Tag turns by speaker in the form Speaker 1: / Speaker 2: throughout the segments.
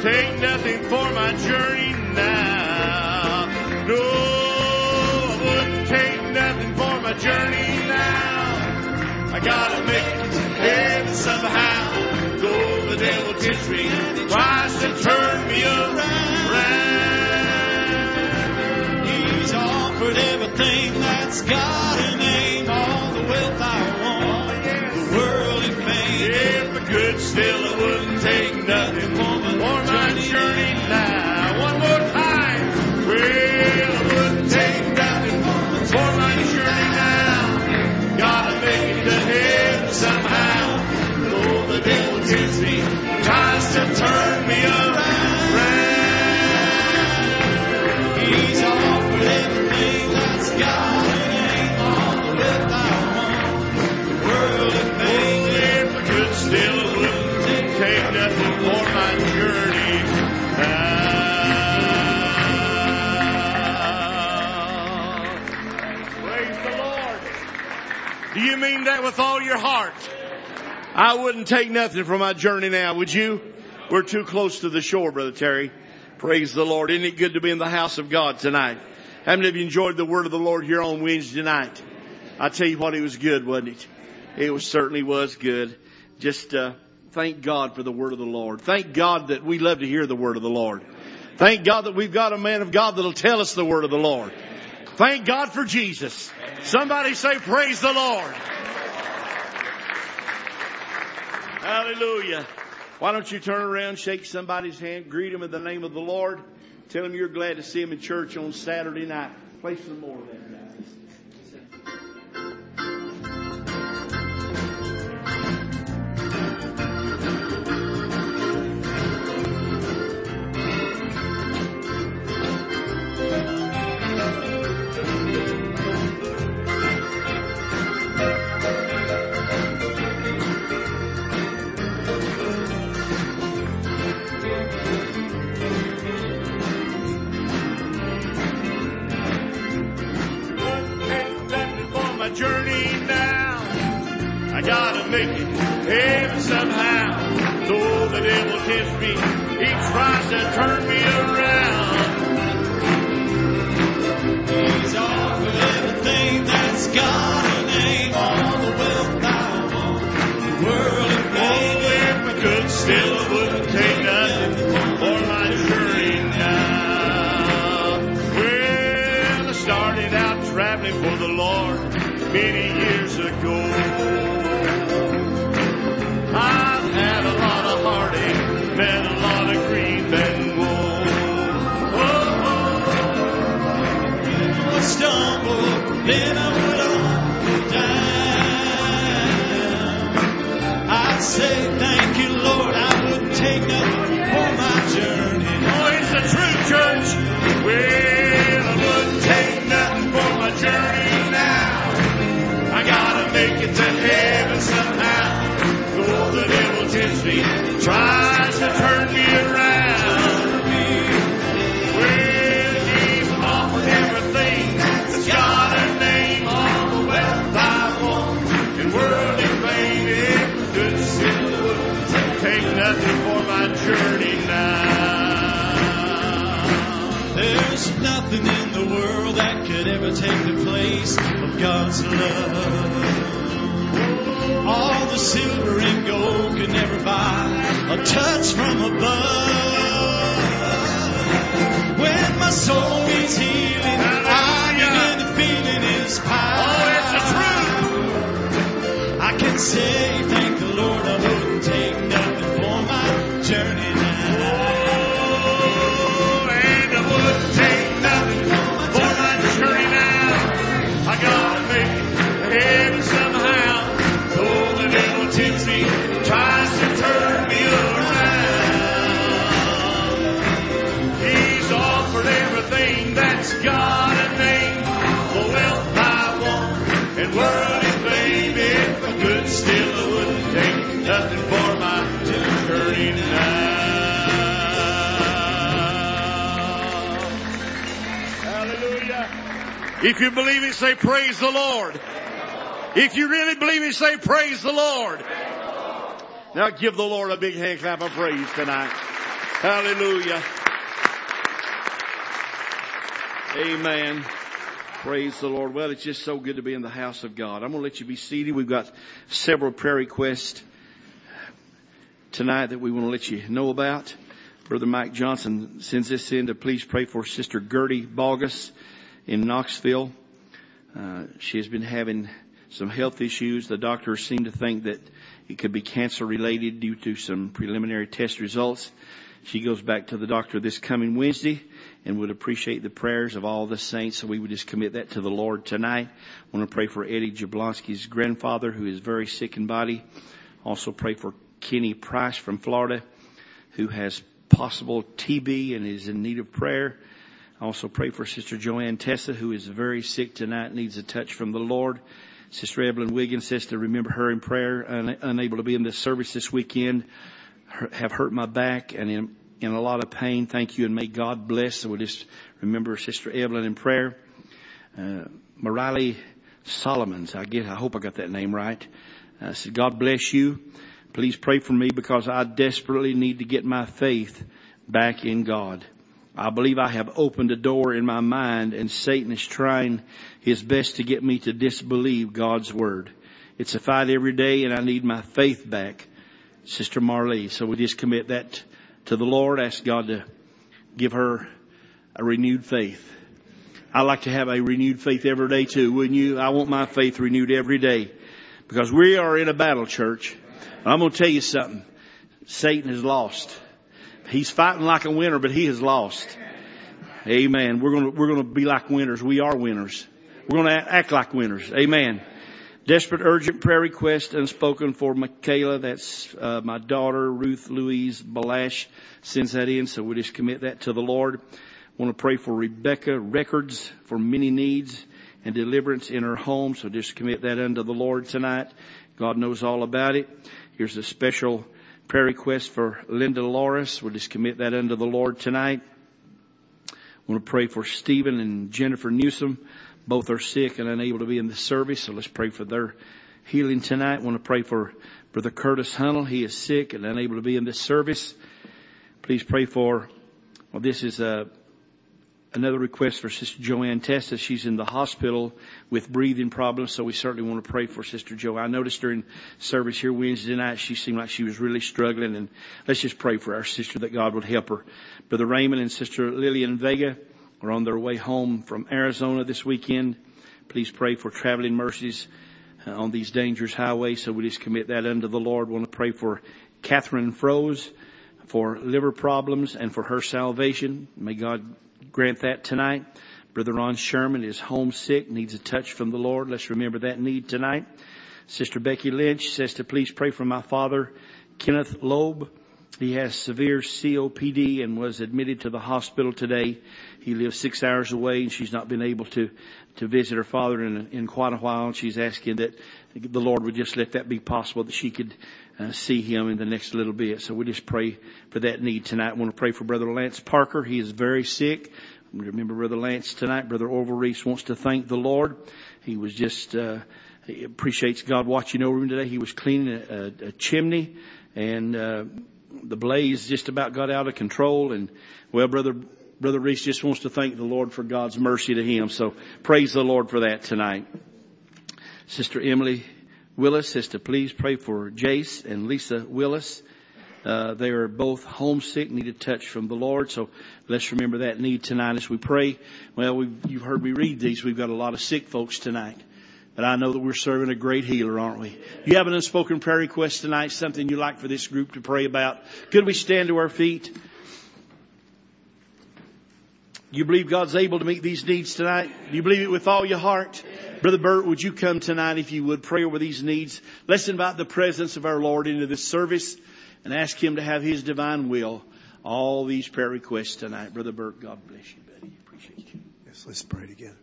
Speaker 1: take nothing for my journey now. No, I wouldn't take nothing for my journey now. I gotta make it to heaven somehow. Though the devil tempts me, tries to turn me around.
Speaker 2: He's offered everything that's got a name, all the wealth I want, the world and fame.
Speaker 1: If I could still, I wouldn't take nothing for my journey now. One more time. Well, I wouldn't take nothing for my journey now. Gotta make it to heaven somehow. Though the devil tempts me, tries to turn me around.
Speaker 2: He's offered everything that's got a name, all the wealth I want, the world and fame.
Speaker 1: If I could still, I wouldn't take nothing for my journey now. Praise the Lord. Do you mean that with all your heart? I wouldn't take nothing for my journey now, would you? We're too close to the shore, Brother Terry. Praise the Lord. Isn't it good to be in the house of God tonight? How many of you enjoyed the word of the Lord here on Wednesday night? I tell you what, it was good, wasn't it? It certainly was good. Just thank God for the word of the Lord. Thank God that we love to hear the word of the Lord. Thank God that we've got a man of God that'll tell us the word of the Lord. Thank God for Jesus. Somebody say, praise the Lord. Hallelujah. Why don't you turn around, shake somebody's hand, greet them in the name of the Lord. Tell them you're glad to see them in church on Saturday night. Play some more of that, guys. Journey now. I gotta make it heaven somehow. Though the devil tempts me, he tries to turn me around.
Speaker 2: He's offered everything that's got a name, all the wealth I want, the world and fame.
Speaker 1: Oh, if I could still, I wouldn't take nothing for my journey now. Well, I started out traveling for the Lord many years ago. I've had a lot of heartache, met a lot of grief and woe.
Speaker 2: I stumbled, then I went on down. I say thank you, Lord, I wouldn't take nothing for my journey.
Speaker 1: Oh, it's the truth, church. Well, I wouldn't take nothing for my journey now. I gotta make it to heaven somehow. Though the devil tempts me, tries to turn me around. Well, he's offered everything that's got a name, all the wealth I want, and worldly fame. If I could still wouldn't take nothing for my journey now.
Speaker 2: There's nothing in the world that could ever take the place of God's love. All the silver and gold could never buy a touch from above. When my soul needs healing, I begin to feeling His power.
Speaker 1: Oh, it's the truth.
Speaker 2: I can say, thank the Lord, I wouldn't take nothing for my journey now.
Speaker 1: And I wouldn't take nothing for my journey now. I gotta make it heaven somehow. Though the devil tempts me, tries to turn me around. He's offered everything that's got a name, the wealth I want, and worldly fame. If I could still, I wouldn't take nothing for my journey now. Hallelujah. If you believe it, say praise the Lord. If you really believe it, say praise the Lord. Now give the Lord a big hand clap of praise tonight. Hallelujah. Amen. Praise the Lord. Well, it's just so good to be in the house of God. I'm going to let you be seated. We've got several prayer requests tonight that we want to let you know about. Brother Mike Johnson sends this in to please pray for Sister Gertie Bogus in Knoxville. She has been having some health issues. The doctors seem to think that it could be cancer related due to some preliminary test results. She goes back to the doctor this coming Wednesday and would appreciate the prayers of all the saints. So we would just commit that to the Lord tonight. I want to pray for Eddie Jablonski's grandfather, who is very sick in body. Also pray for Kenny Price from Florida, who has possible TB and is in need of prayer. I also pray for Sister Joanne Tessa, who is very sick tonight, needs a touch from the Lord. Sister Evelyn Wiggins says to remember her in prayer, unable to be in this service this weekend. Have hurt my back and in a lot of pain. Thank you, and may God bless. So we'll just remember Sister Evelyn in prayer. Mariley Solomons, I hope I got that name right. Said, God bless you. Please pray for me because I desperately need to get my faith back in God. I believe I have opened a door in my mind and Satan is trying his best to get me to disbelieve God's word. It's a fight every day and I need my faith back. Sister Marley. So we just commit that to the Lord. Ask God to give her a renewed faith. I like to have a renewed faith every day too, wouldn't you? I want my faith renewed every day because we are in a battle, church. I'm going to tell you something. Satan has lost. He's fighting like a winner, but he has lost. Amen. We're going to be like winners. We are winners. We're going to act like winners. Amen. Desperate, urgent prayer request unspoken for Michaela. That's my daughter, Ruth Louise Balash, sends that in. So we just commit that to the Lord. Want to pray for Rebecca Records for many needs and deliverance in her home. So just commit that unto the Lord tonight. God knows all about it. Here's a special prayer request for Linda Loris. We'll just commit that unto the Lord tonight. Want to pray for Stephen and Jennifer Newsom. Both are sick and unable to be in the service, so let's pray for their healing tonight. I want to pray for Brother Curtis Hunnell. He is sick and unable to be in this service. Please pray for, this is another request for Sister Joanne Tessa. She's in the hospital with breathing problems, so we certainly want to pray for Sister Jo. I noticed during service here Wednesday night, she seemed like she was really struggling, and let's just pray for our sister that God would help her. Brother Raymond and Sister Lillian Vega are on their way home from Arizona this weekend. Please pray for traveling mercies on these dangerous highways. So we just commit that unto the Lord. We want to pray for Catherine Froze for liver problems and for her salvation. May God grant that tonight. Brother Ron Sherman is homesick, needs a touch from the Lord. Let's remember that need tonight. Sister Becky Lynch says to please pray for my father, Kenneth Loeb. He has severe COPD and was admitted to the hospital today. He lives 6 hours away and she's not been able to visit her father in quite a while. And she's asking that the Lord would just let that be possible, that she could see him in the next little bit. So we just pray for that need tonight. I want to pray for Brother Lance Parker. He is very sick. Remember Brother Lance tonight. Brother Orville Reese wants to thank the Lord. He was just, he appreciates God watching over him today. He was cleaning a chimney and, the blaze just about got out of control. And well, Brother Reese just wants to thank the Lord for God's mercy to him. So praise the Lord for that tonight. Sister Emily Willis says to please pray for Jace and Lisa Willis. They are both homesick, need a touch from the Lord. So let's remember that need tonight as we pray. Well, you've heard me read these. We've got a lot of sick folks tonight. But I know that we're serving a great healer, aren't we? You have an unspoken prayer request tonight, something you'd like for this group to pray about. Could we stand to our feet? You believe God's able to meet these needs tonight? Do you believe it with all your heart? Brother Bert, would you come tonight if you would pray over these needs? Let's invite the presence of our Lord into this service and ask Him to have His divine will. All these prayer requests tonight. Brother Bert, God bless you, buddy. Appreciate you.
Speaker 3: Yes, let's pray together.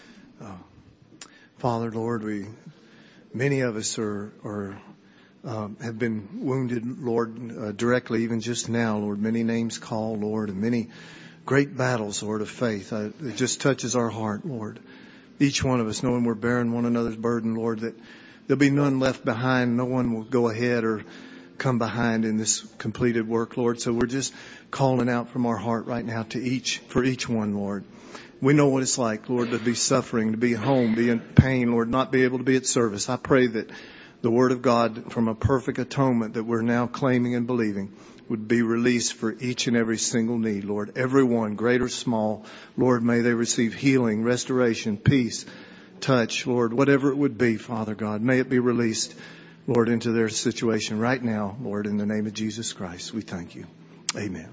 Speaker 3: Father, Lord, many of us have been wounded, Lord, directly, even just now, Lord. Many names called, Lord, and many great battles, Lord, of faith. It just touches our heart, Lord. Each one of us, knowing we're bearing one another's burden, Lord, that there'll be none left behind. No one will go ahead or come behind in this completed work, Lord. So we're just calling out from our heart right now for each one, Lord. We know what it's like, Lord, to be suffering, to be home, be in pain, Lord, not be able to be at service. I pray that the Word of God from a perfect atonement that we're now claiming and believing would be released for each and every single need, Lord. Everyone, great or small, Lord, may they receive healing, restoration, peace, touch, Lord, whatever it would be, Father God. May it be released, Lord, into their situation right now, Lord, in the name of Jesus Christ. We thank you. Amen.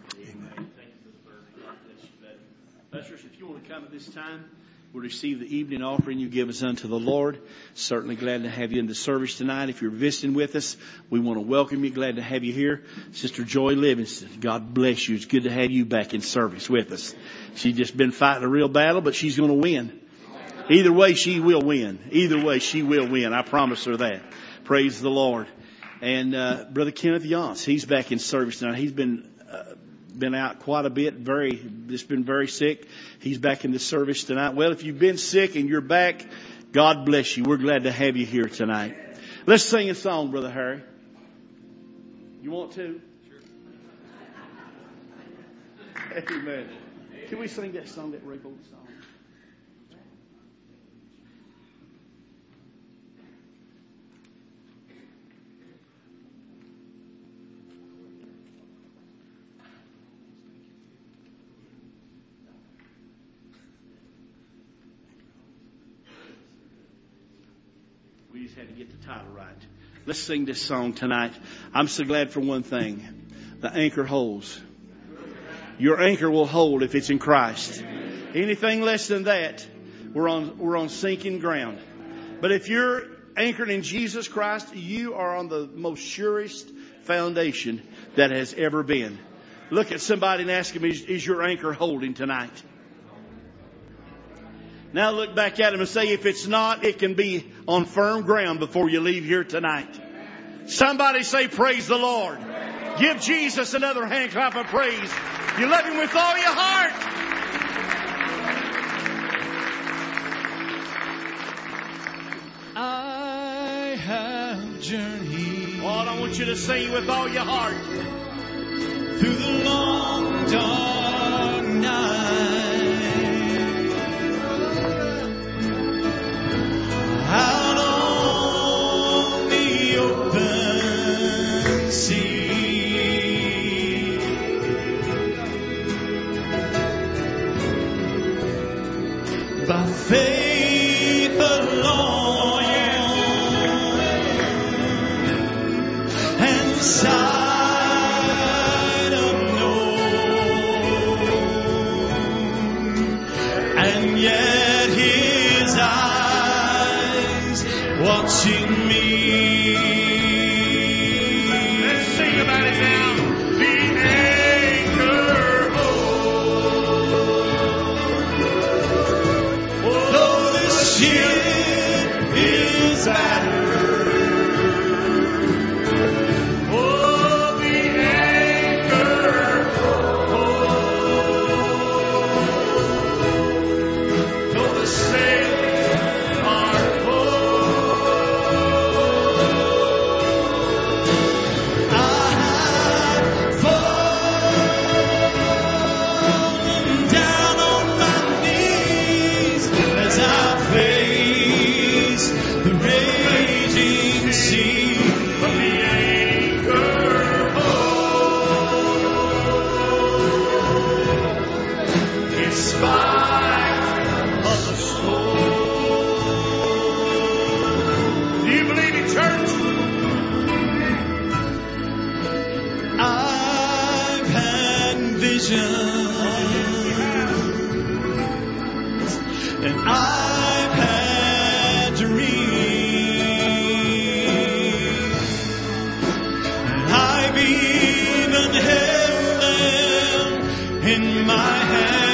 Speaker 4: Ushers, if you want to come at this time, we'll receive the evening offering you give us unto the Lord. Certainly glad to have you in the service tonight. If you're visiting with us, we want to welcome you. Glad to have you here. Sister Joy Livingston, God bless you. It's good to have you back in service with us. She's just been fighting a real battle, but she's going to win. Either way, she will win. Either way, she will win. I promise her that. Praise the Lord. And Brother Kenneth Yance, he's back in service tonight. He's been out quite a bit, just been very sick. He's back in the service tonight. Well, if you've been sick and you're back, God bless you. We're glad to have you here tonight. Let's sing a song, Brother Harry. You want to? Sure. Amen. Can we sing that song, that Ray Bolton song? We just had to get the title right. Let's sing this song tonight. I'm so glad for one thing. The anchor holds. Your anchor will hold if it's in Christ. Anything less than that, we're on sinking ground. But if you're anchored in Jesus Christ, you are on the most surest foundation that has ever been. Look at somebody and ask them, is your anchor holding tonight? Now look back at him and say, if it's not, it can be on firm ground before you leave here tonight. Somebody say, praise the Lord. Give Jesus another hand clap of praise. You love him with all your heart.
Speaker 2: I have journeyed.
Speaker 4: Lord, I want you to sing with all your heart.
Speaker 2: Through the long dark night. Out on the open sea, by faith alone, and sight unknown, and yet His eyes watching me.
Speaker 4: Let's sing about it now. The anchor holds.
Speaker 2: Though the ship is battered,
Speaker 4: Oh, the anchor holds. Though the sails are
Speaker 2: fallen down on my knees as I face the raging sea.
Speaker 4: But the anchor holds. In spite of the storm. Do you believe it, church?
Speaker 2: I've had visions, and I've had dreams, and I've even held them in my hand.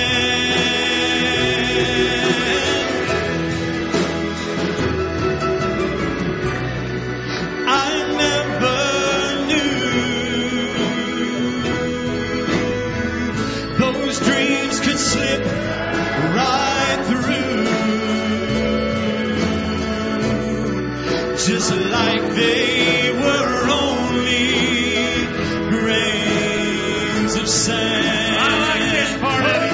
Speaker 2: I never knew those dreams could slip right through, just like they were only sand.
Speaker 1: I like this part of it.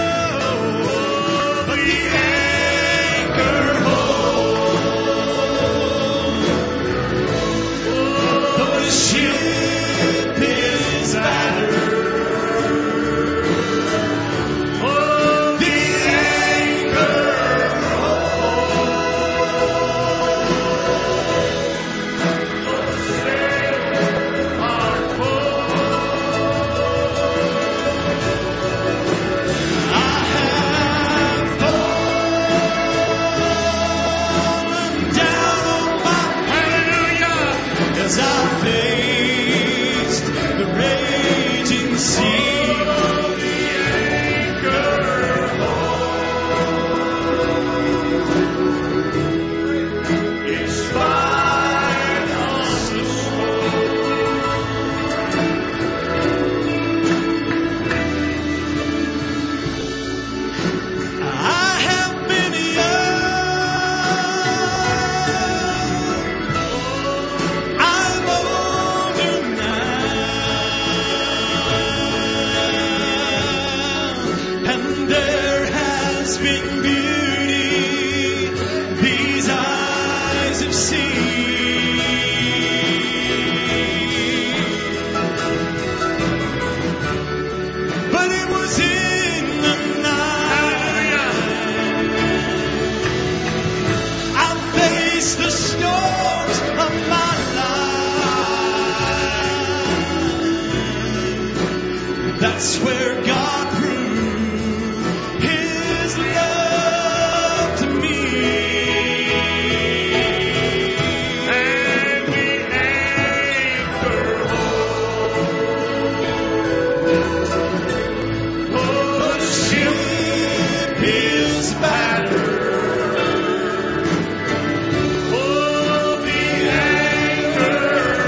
Speaker 2: But the anchor holds. Though the ship is battered. As I faced the raging sea, the anchor holds. In spite of the storm, I have been been beauty these eyes have seen, but it was in the night I faced the storms of my life. That's where God proved His love to me. And the anchor holds. The ship is battered. Oh, the anchor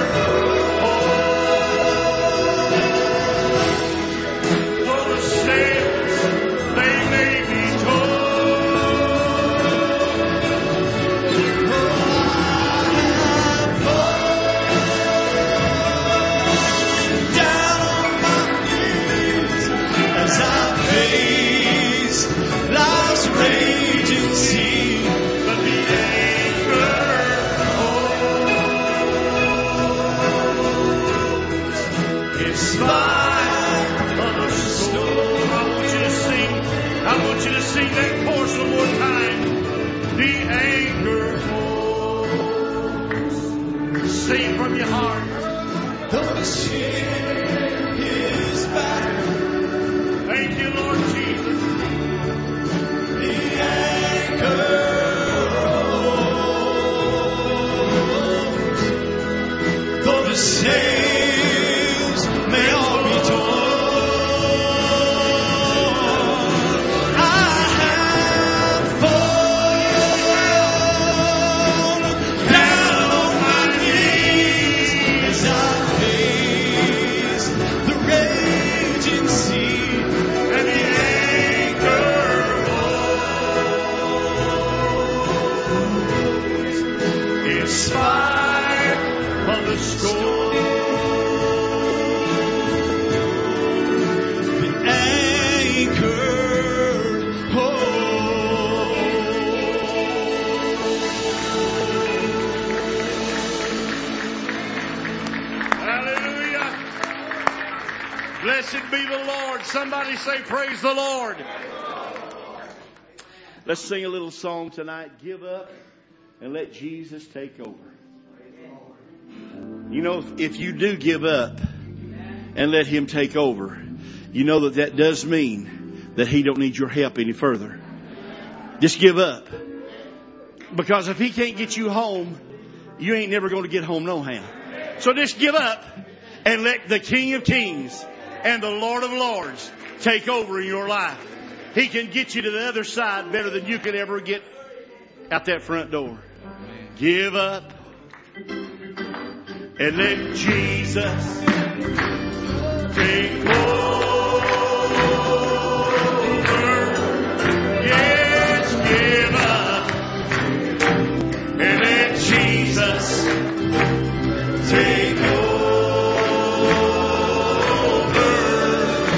Speaker 2: holds. Though the sails they may be down on my knees as I face life's raging sea, but the anchor holds. In spite of the storm, I want you to sing that chorus one more time. The anchor holds. Sing it from your heart. Though the ship is battered. Thank you, Lord Jesus. The anchor holds. Though the sails may all be torn, I have fallen down on my knees as I face the raging sea, and the anchor holds. In spite of the storm, the anchor
Speaker 1: Hallelujah. Blessed be the Lord. Somebody say, praise the Lord. Let's sing a little song tonight. Give up and let Jesus take over. You know, if you do give up and let Him take over, you know that does mean that He don't need your help any further. Just give up. Because if He can't get you home, you ain't never going to get home no how. So just give up and let the King of Kings and the Lord of Lords take over in your life. He can get you to the other side better than you could ever get out that front door. Give up and let Jesus take over. Yes, give up and let Jesus take over.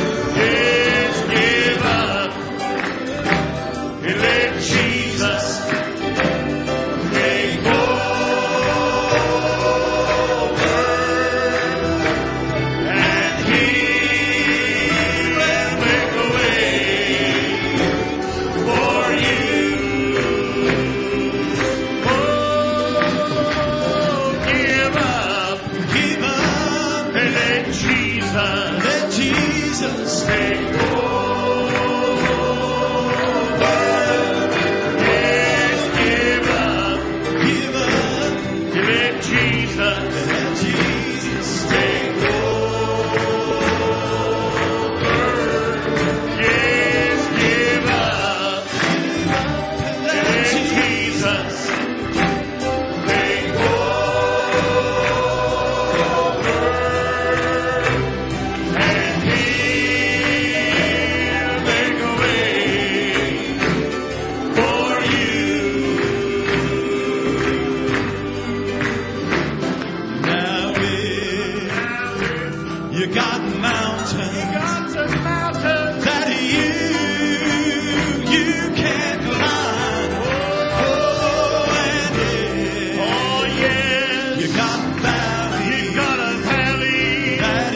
Speaker 2: You got mountains.
Speaker 1: You got some mountains
Speaker 2: that you can't climb. Oh, and
Speaker 1: yes.
Speaker 2: You got valleys.
Speaker 1: You got a valley
Speaker 2: that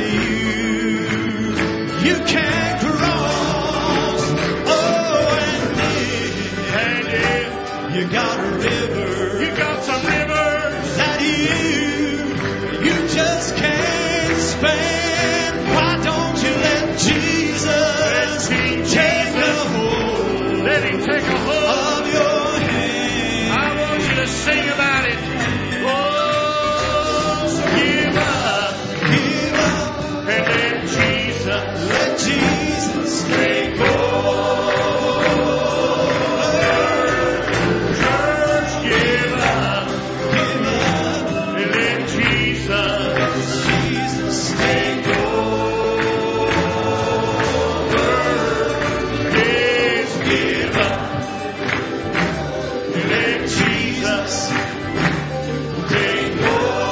Speaker 2: you can't cross. Oh, and you got a river.
Speaker 1: You got some rivers
Speaker 2: that you just can't span. Why don't you let Jesus take a hold?
Speaker 1: Let him take a hold
Speaker 2: of your hand.
Speaker 1: I want you to sing about it. Oh, give up, and let Jesus take over. Church, give up, and let Jesus take over. Yes, give up, and let Jesus take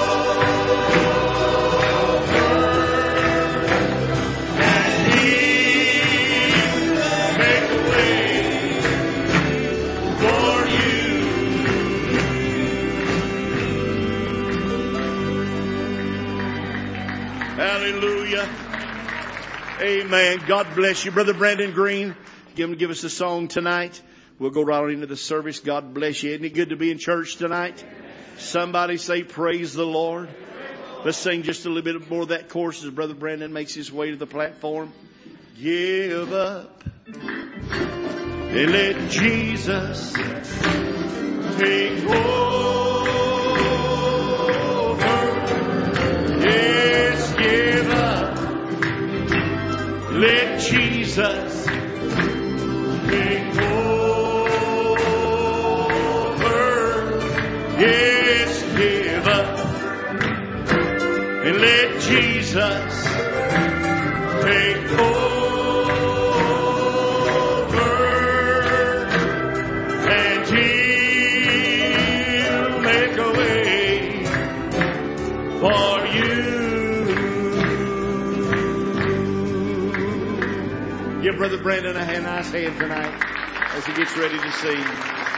Speaker 1: over. And He'll make a way for you. Hallelujah. Amen. God bless you. Brother Brandon Green, give us a song tonight. We'll go right on into the service. God bless you. Isn't it good to be in church tonight? Somebody say, praise the Lord. Let's sing just a little bit more of that chorus as Brother Brandon makes his way to the platform. Give up and let Jesus take over. Yes, give up. Let Jesus take over. Yes, give up. And let Jesus take over. And He'll make a way for you. Give Brother Brandon a nice hand tonight as he gets ready to sing.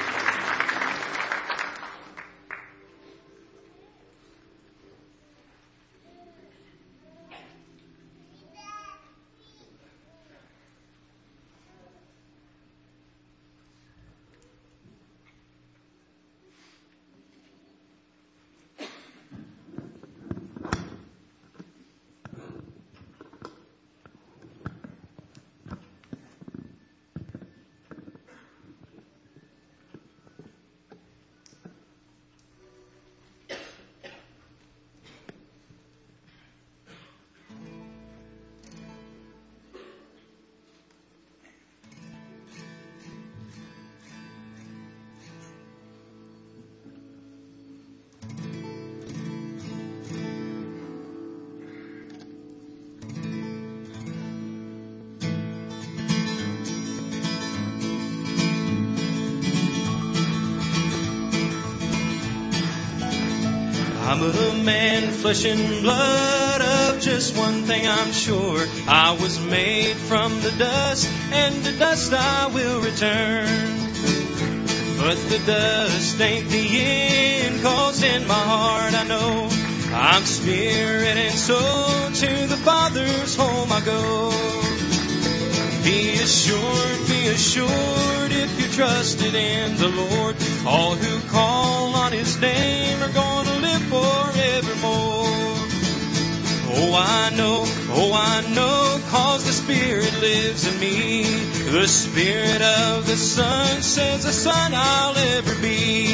Speaker 2: I'm a man, flesh and blood, of just one thing I'm sure. I was made from the dust, and to dust I will return. But the dust ain't the end, 'cause in my heart I know I'm spirit and soul, to the Father's home I go. Be assured, if you trusted in the Lord, all who call on His name are gonna live forevermore. Oh, I know, 'cause the Spirit lives in me. The Spirit of the Son says the Son I'll ever be.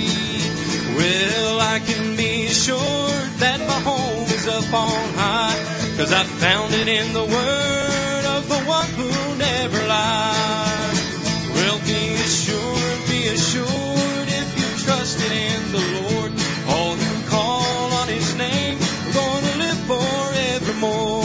Speaker 2: Well, I can be assured that my home is up on high, 'cause I found it in the Word of the one who never lies. Well, be assured, if you trusted in the Lord, all who call on His name are gonna live forevermore.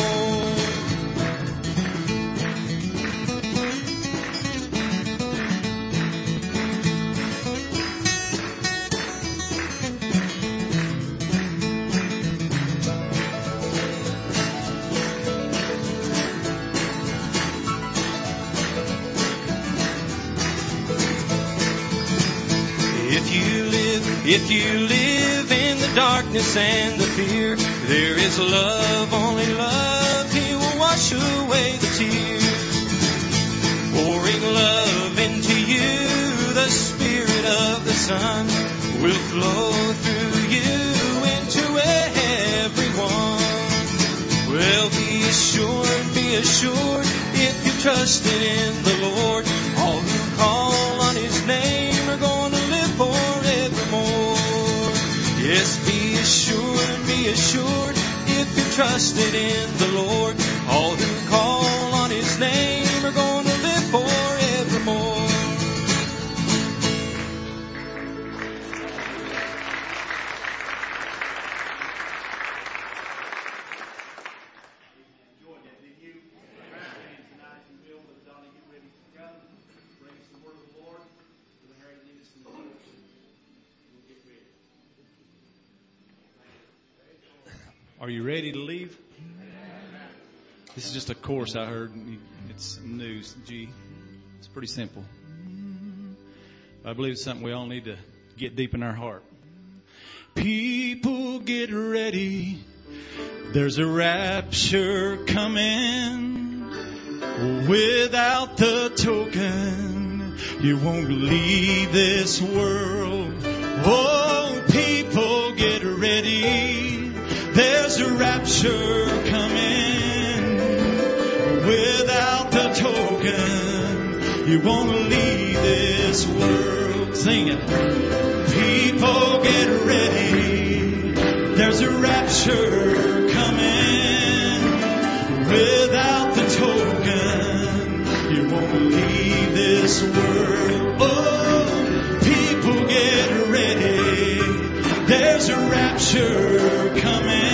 Speaker 2: If you live in the darkness and the fear, there is love, only love. He will wash away the tears. Pouring love into you, the Spirit of the Son will flow through you into everyone. Well, be assured, if you trusted in the Lord, all who call on His name are going to live forevermore. Yes, be assured, if you trusted in the Lord, all who call on His name are going to live forevermore.
Speaker 5: Are you ready to leave? This is just a course I heard. It's news. G. It's pretty simple. I believe it's something we all need to get deep in our heart. People, get ready. There's a rapture coming. Without the token, you won't leave this world. Oh, people, get ready. There's a rapture coming. Without the token, you won't leave this world. Sing it. People, get ready. There's a rapture coming. Without the token, you won't leave this world. Oh, people, get ready. There's a rapture coming.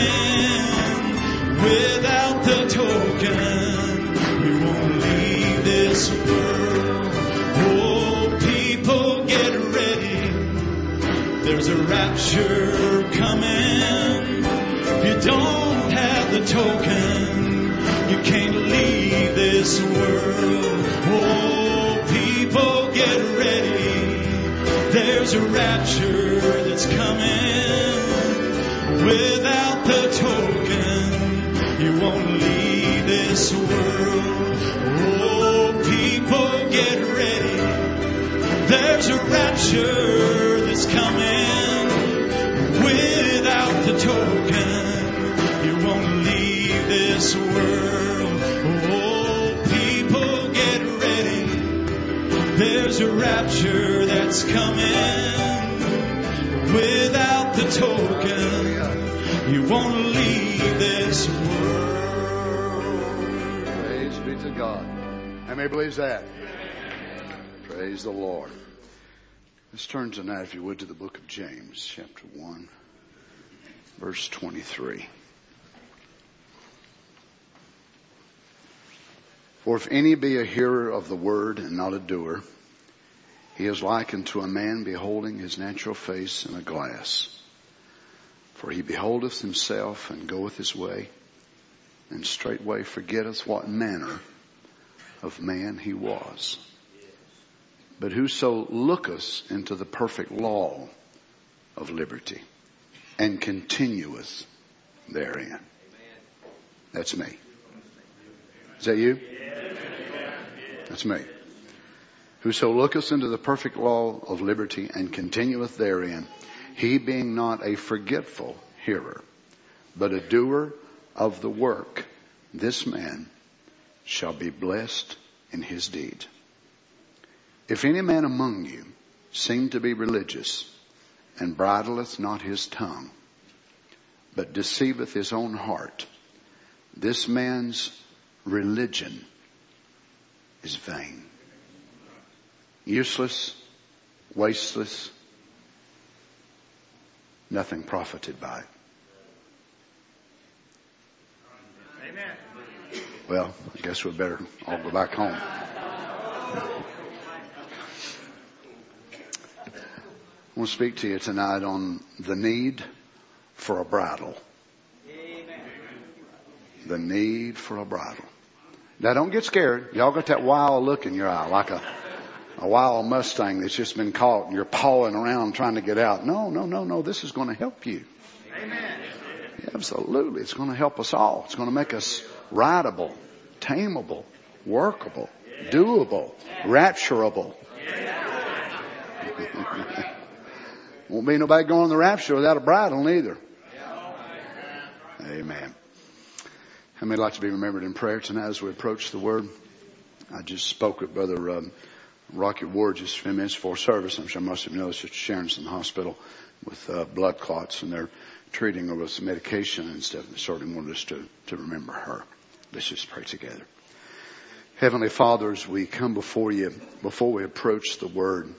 Speaker 5: Without the token, we won't leave this world. Oh, people, get ready. There's a rapture coming. If you don't have the token, you can't leave this world. Oh, people, get ready. There's a rapture that's coming. Without the token, you won't leave this world. Oh, people, get ready. There's a rapture that's coming. Without the token, you won't leave this world. Oh, people, get ready. There's a rapture that's coming. Without the token, you won't leave this world.
Speaker 6: Praise be to God. How many believes that? Praise the Lord. Let's turn tonight, if you would, to the book of James, chapter 1, verse 23. For if any be a hearer of the word and not a doer, he is likened to a man beholding his natural face in a glass. For he beholdeth himself and goeth his way, and straightway forgetteth what manner of man he was. But whoso looketh into the perfect law of liberty and continueth therein. That's me. Is that you? That's me. Whoso looketh into the perfect law of liberty and continueth therein, he being not a forgetful hearer, but a doer of the work, this man shall be blessed in his deed. If any man among you seem to be religious, and bridleth not his tongue, but deceiveth his own heart, this man's religion is vain. Useless, wasteless, nothing profited by it. Amen. Well, I guess we better all go back home. I want to speak to you tonight on the need for a bridle. Amen. The need for a bridle. Now don't get scared. Y'all got that wild look in your eye, a wild Mustang that's just been caught and you're pawing around trying to get out. No. This is going to help you.
Speaker 1: Amen.
Speaker 6: Absolutely. It's going to help us all. It's going to make us rideable, tameable, workable, doable, rapturable. Won't be nobody going on the rapture without a bridle neither. Amen. How many like to be remembered in prayer tonight as we approach the Word? I just spoke with Brother Rocky Ward just a few minutes before service. I'm sure most of you know Sister Sharon's in the hospital with blood clots, and they're treating her with some medication and stuff. They certainly wanted us to remember her. Let's just pray together. Heavenly Father, as we come before you, before we approach the Word,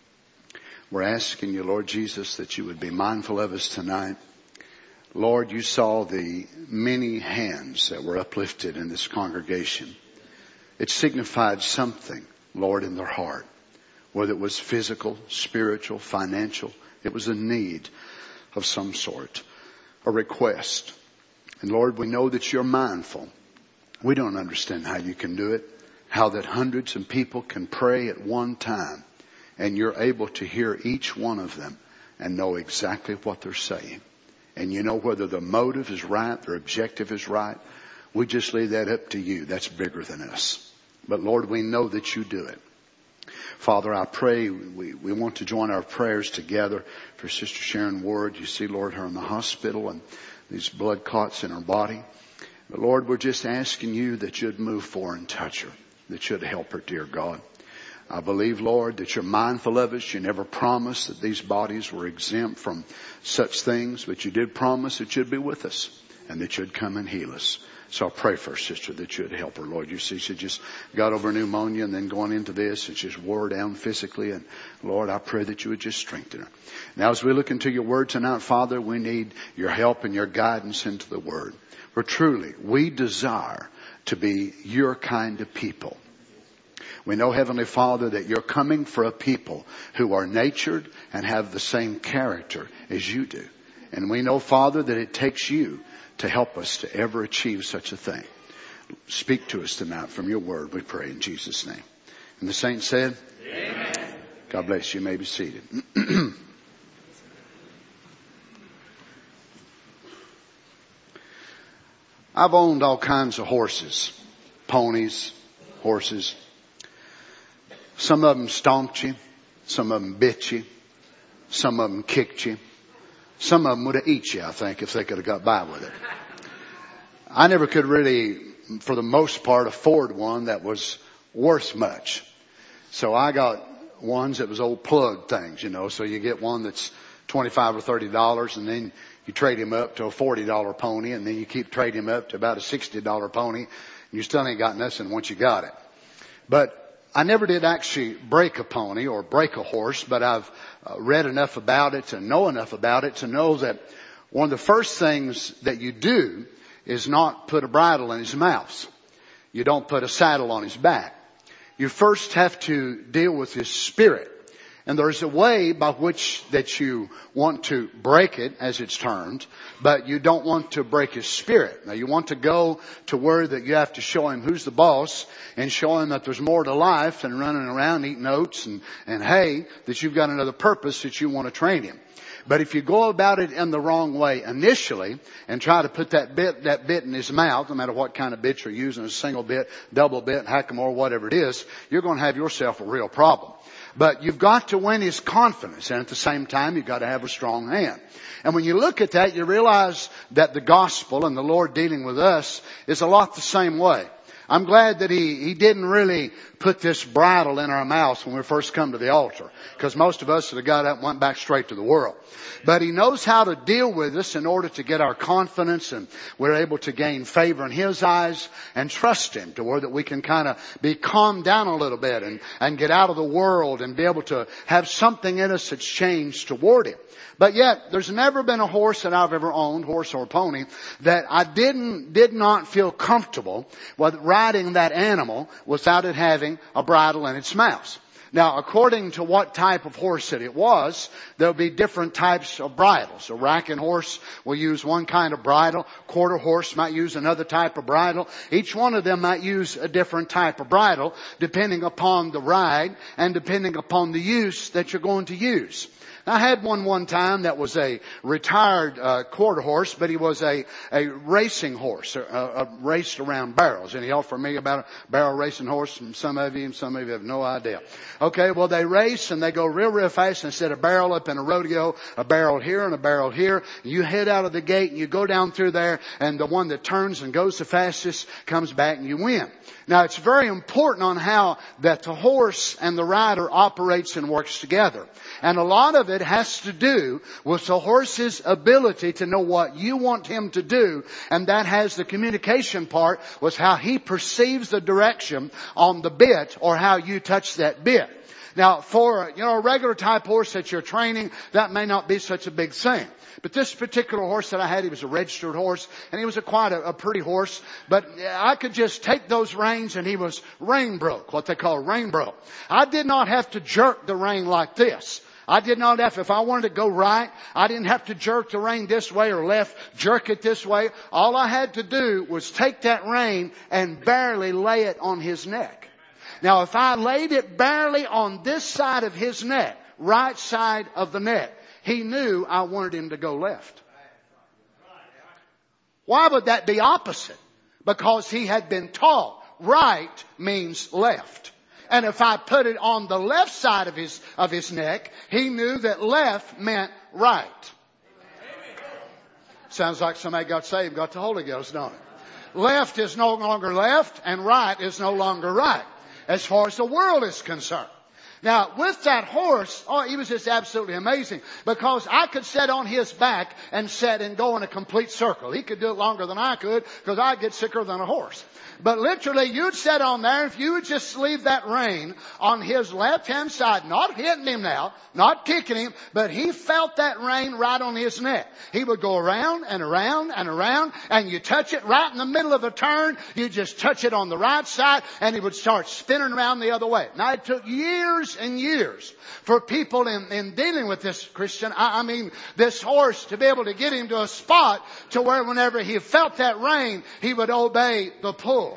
Speaker 6: we're asking you, Lord Jesus, that you would be mindful of us tonight. Lord, you saw the many hands that were uplifted in this congregation. It signified something, Lord, in their heart. Whether it was physical, spiritual, financial, it was a need of some sort, a request. And Lord, we know that you're mindful. We don't understand how you can do it, how that hundreds of people can pray at one time and you're able to hear each one of them and know exactly what they're saying. And you know whether the motive is right, their objective is right. We just leave that up to you. That's bigger than us. But Lord, we know that you do it. Father, I pray we want to join our prayers together for Sister Sharon Ward. You see, Lord, her in the hospital and these blood clots in her body. But Lord, we're just asking you that you'd move for her and touch her, that you'd help her, dear God. I believe, Lord, that you're mindful of us. You never promised that these bodies were exempt from such things, but you did promise that you'd be with us and that you'd come and heal us. So I pray for her, sister, that you'd help her, Lord. You see, she just got over pneumonia and then going into this and she's wore down physically. And Lord, I pray that you would just strengthen her. Now, as we look into your word tonight, Father, we need your help and your guidance into the word. For truly, we desire to be your kind of people. We know, Heavenly Father, that you're coming for a people who are natured and have the same character as you do. And we know, Father, that it takes you to help us to ever achieve such a thing. Speak to us tonight from your word, we pray in Jesus' name. And the saints said, Amen. God bless you. You may be seated. I've owned all kinds of horses, ponies, horses. Some of them stomped you. Some of them bit you. Some of them kicked you. Some of them would have eat you, I think, if they could have got by with it. I never could really, for the most part, afford one that was worth much. So I got ones that was old plug things, you know. So you get one that's $25 or $30 and then you trade him up to a $40 pony and then you keep trading him up to about a $60 pony. And you still ain't got nothing once you got it. But I never did actually break a pony or break a horse, but I've read enough about it and know enough about it to know that one of the first things that you do is not put a bridle in his mouth. You don't put a saddle on his back. You first have to deal with his spirit. And there's a way by which that you want to break it, as it's termed, but you don't want to break his spirit. Now you want to go to where that you have to show him who's the boss and show him that there's more to life than running around eating oats and hay, that you've got another purpose that you want to train him. But if you go about it in the wrong way initially and try to put that bit in his mouth, no matter what kind of bit you're using, a single bit, double bit, hackamore, whatever it is, you're going to have yourself a real problem. But you've got to win his confidence, and at the same time, you've got to have a strong hand. And when you look at that, you realize that the gospel and the Lord dealing with us is a lot the same way. I'm glad that he didn't really put this bridle in our mouths when we first come to the altar, because most of us would have got up and went back straight to the world. But he knows how to deal with us in order to get our confidence, and we're able to gain favor in his eyes and trust him to where that we can kind of be calmed down a little bit and get out of the world and be able to have something in us that's changed toward him. But yet, there's never been a horse that I've ever owned, horse or pony, that I did not feel comfortable with riding that animal without it having a bridle in its mouth. Now, according to what type of horse that it was, there'll be different types of bridles. A racking horse will use one kind of bridle. Quarter horse might use another type of bridle. Each one of them might use a different type of bridle, depending upon the ride and depending upon the use that you're going to use. I had one time that was a retired quarter horse, but he was a racing horse, raced around barrels. And y'all familiar about a barrel racing horse? Some of you have no idea. Okay, well they race and they go real fast. Instead of barrel up in a rodeo, a barrel here and a barrel here. You head out of the gate and you go down through there, and the one that turns and goes the fastest comes back and you win. Now it's very important on how that the horse and the rider operates and works together. And a lot of it has to do with the horse's ability to know what you want him to do. And that has the communication part with how he perceives the direction on the bit or how you touch that bit. Now for, a regular type horse that you're training, that may not be such a big thing. But this particular horse that I had, he was a registered horse, and he was quite a pretty horse. But I could just take those reins, and he was rein broke, what they call rein broke. I did not have to jerk the rein like this. I did not have, if I wanted to go right, I didn't have to jerk the rein this way or left, jerk it this way. All I had to do was take that rein and barely lay it on his neck. Now, if I laid it barely on this side of his neck, right side of the neck, he knew I wanted him to go left. Why would that be opposite? Because he had been taught right means left. And if I put it on the left side of his neck, he knew that left meant right. Sounds like somebody got saved, got the Holy Ghost, don't it? Left is no longer left and right is no longer right as far as the world is concerned. Now, with that horse, he was just absolutely amazing because I could sit on his back and sit and go in a complete circle. He could do it longer than I could because I'd get sicker than a horse. But literally, you'd sit on there, if you would just leave that rein on his left-hand side, not hitting him now, not kicking him, but he felt that rein right on his neck. He would go around and around and around, and you touch it right in the middle of a turn, you just touch it on the right side, and he would start spinning around the other way. Now, it took years and years for people in dealing with this Christian, this horse, to be able to get him to a spot to where whenever he felt that rein, he would obey the pull.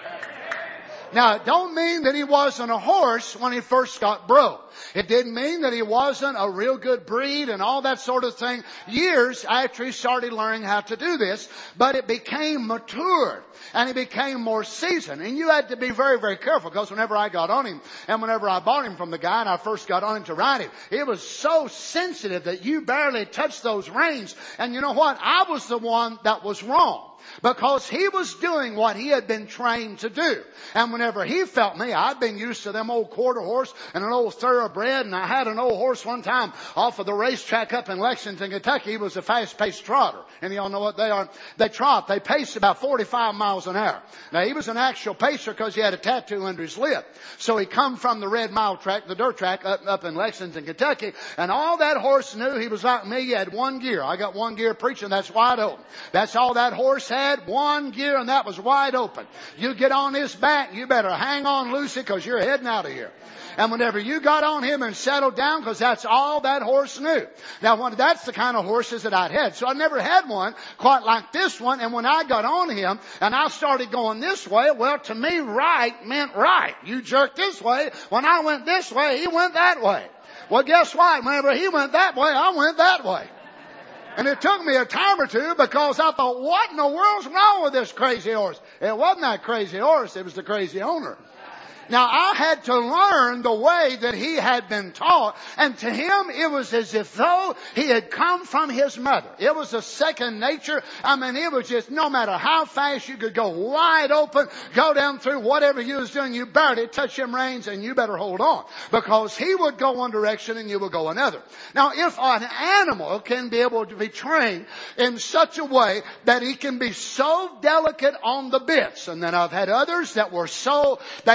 Speaker 6: Now, it don't mean that he wasn't a horse when he first got broke. It didn't mean that he wasn't a real good breed and all that sort of thing. Years after he started learning how to do this, but it became matured and he became more seasoned. And you had to be very, very careful because whenever I got on him and whenever I bought him from the guy and I first got on him to ride him, it was so sensitive that you barely touched those reins. And you know what? I was the one that was wrong. Because he was doing what he had been trained to do. And whenever he felt me, I'd been used to them old quarter horse and an old thoroughbred. And I had an old horse one time off of the racetrack up in Lexington, Kentucky. He was a fast-paced trotter. And y'all know what they are. They trot. They pace about 45 miles an hour. Now, he was an actual pacer because he had a tattoo under his lip. So he come from the red mile track, the dirt track up in Lexington, Kentucky. And all that horse knew, he was like me. He had one gear. I got one gear preaching. That's wide open. That's all that horse had, one gear, and that was wide open. You get on his back, you better hang on loosey because you're heading out of here. And whenever you got on him and settled down, because that's all that horse knew. Now, that's the kind of horses that I'd had. So I never had one quite like this one. And when I got on him and I started going this way, well, to me, right meant right. You jerk this way. When I went this way, he went that way. Well, guess what? Whenever he went that way, I went that way. And it took me a time or two because I thought, what in the world's wrong with this crazy horse? It wasn't that crazy horse. It was the crazy owner. Now, I had to learn the way that he had been taught. And to him, it was as if though he had come from his mother. It was a second nature. It was just no matter how fast you could go wide open, go down through whatever you was doing, you barely touch them reins and you better hold on. Because he would go one direction and you would go another. Now, if an animal can be able to be trained in such a way that he can be so delicate on the bits, and then I've had others that were they had been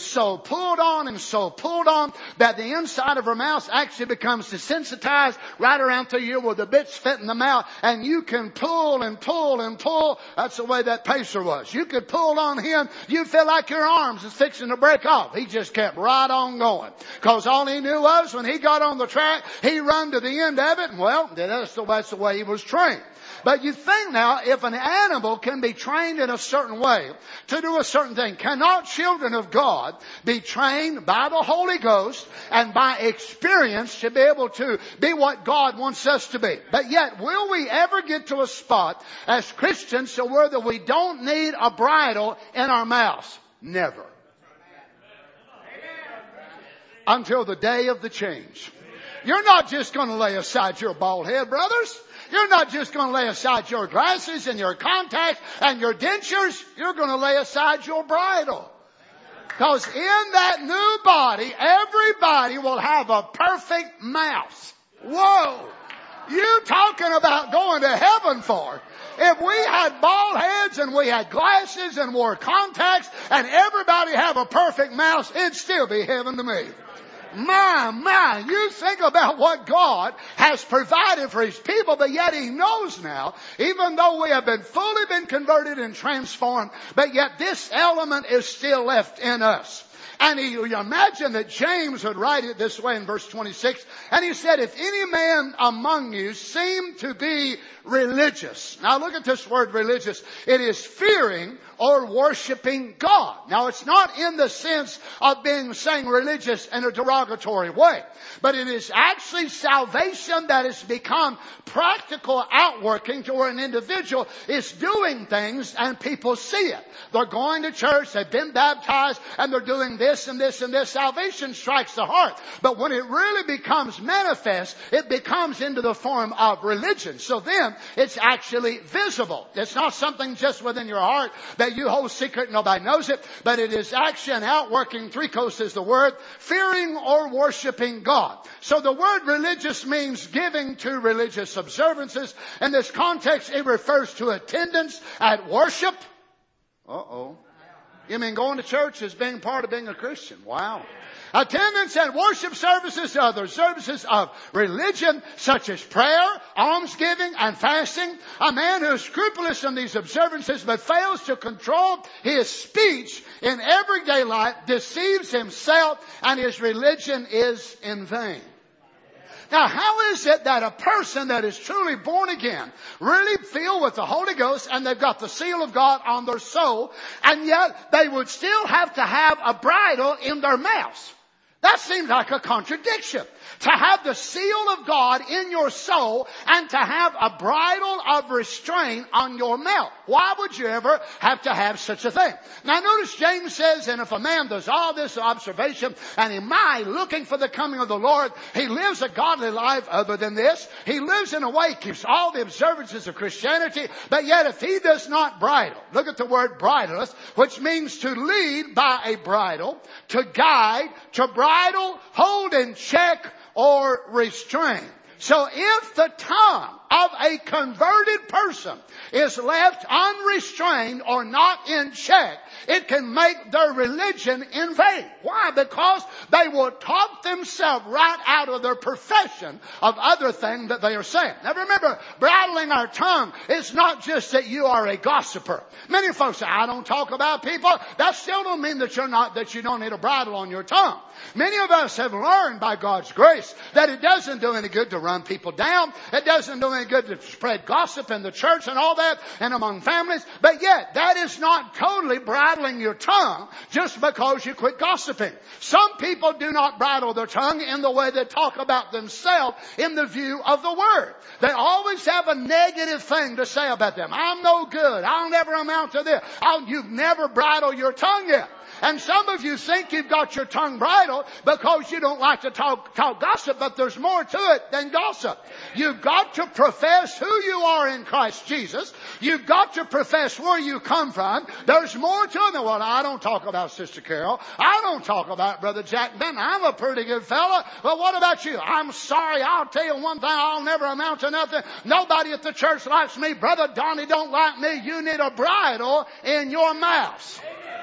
Speaker 6: so pulled on and so pulled on that the inside of her mouth actually becomes desensitized right around through here where the bits fit in the mouth, and you can pull and pull and pull. That's the way that pacer was. You could pull on him. You feel like your arms is fixing to break off. He just kept right on going. Because all he knew was when he got on the track, he run to the end of it, and well, that's the way he was trained. But you think now, if an animal can be trained in a certain way to do a certain thing, cannot children of God be trained by the Holy Ghost and by experience to be able to be what God wants us to be? But yet, will we ever get to a spot as Christians to where that we don't need a bridle in our mouths? Never. Until the day of the change. You're not just going to lay aside your bald head, brothers. You're not just going to lay aside your glasses and your contacts and your dentures. You're going to lay aside your bridle. Because in that new body, everybody will have a perfect mouth. Whoa! You talking about going to heaven for? If we had bald heads and we had glasses and wore contacts and everybody have a perfect mouth, it'd still be heaven to me. My, you think about what God has provided for His people, but yet He knows now, even though we have fully been converted and transformed, but yet this element is still left in us. And you imagine that James would write it this way in verse 26. And he said, if any man among you seem to be religious. Now look at this word religious. It is fearing or worshiping God. Now it's not in the sense of saying religious in a derogatory way. But it is actually salvation that has become practical outworking to where an individual is doing things and people see it. They're going to church, they've been baptized, and they're doing this and this and this. Salvation strikes the heart. But when it really becomes manifest, it becomes into the form of religion. So then it's actually visible. It's not something just within your heart that you hold secret, nobody knows it, but it is action outworking. Thrikos is the word, fearing or worshiping God. So the word religious means giving to religious observances. In this context, it refers to attendance at worship. You mean going to church as being part of being a Christian? Wow. Attendance at worship services, other services of religion, such as prayer, almsgiving, and fasting. A man who is scrupulous in these observances but fails to control his speech in everyday life deceives himself, and his religion is in vain. Now, how is it that a person that is truly born again, really filled with the Holy Ghost, and they've got the seal of God on their soul, and yet they would still have to have a bridle in their mouths? That seems like a contradiction. To have the seal of God in your soul and to have a bridle of restraint on your mouth. Why would you ever have to have such a thing? Now notice James says, and if a man does all this observation and he might looking for the coming of the Lord, he lives a godly life other than this. He lives in a way, keeps all the observances of Christianity, but yet if he does not bridle, look at the word bridle, which means to lead by a bridle, to guide, to bridle, hold in check, or restrain. So if the tongue of a converted person is left unrestrained or not in check, it can make their religion in vain. Why? Because they will talk themselves right out of their profession of other things that they are saying. Now remember, bridling our tongue is not just that you are a gossiper. Many folks say, I don't talk about people. That still don't mean that you don't need a bridle on your tongue. Many of us have learned by God's grace that it doesn't do any good to run people down. It doesn't do any good to spread gossip in the church and all that and among families. But yet, that is not totally bridling your tongue just because you quit gossiping. Some people do not bridle their tongue in the way they talk about themselves in the view of the Word. They always have a negative thing to say about them. I'm no good. I'll never amount to this. You've never bridled your tongue yet. And some of you think you've got your tongue bridled because you don't like to talk gossip, but there's more to it than gossip. You've got to profess who you are in Christ Jesus. You've got to profess where you come from. There's more to it than, well, I don't talk about Sister Carol. I don't talk about Brother Jack Benton. I'm a pretty good fella. But what about you? I'm sorry. I'll tell you one thing. I'll never amount to nothing. Nobody at the church likes me. Brother Donnie don't like me. You need a bridle in your mouth.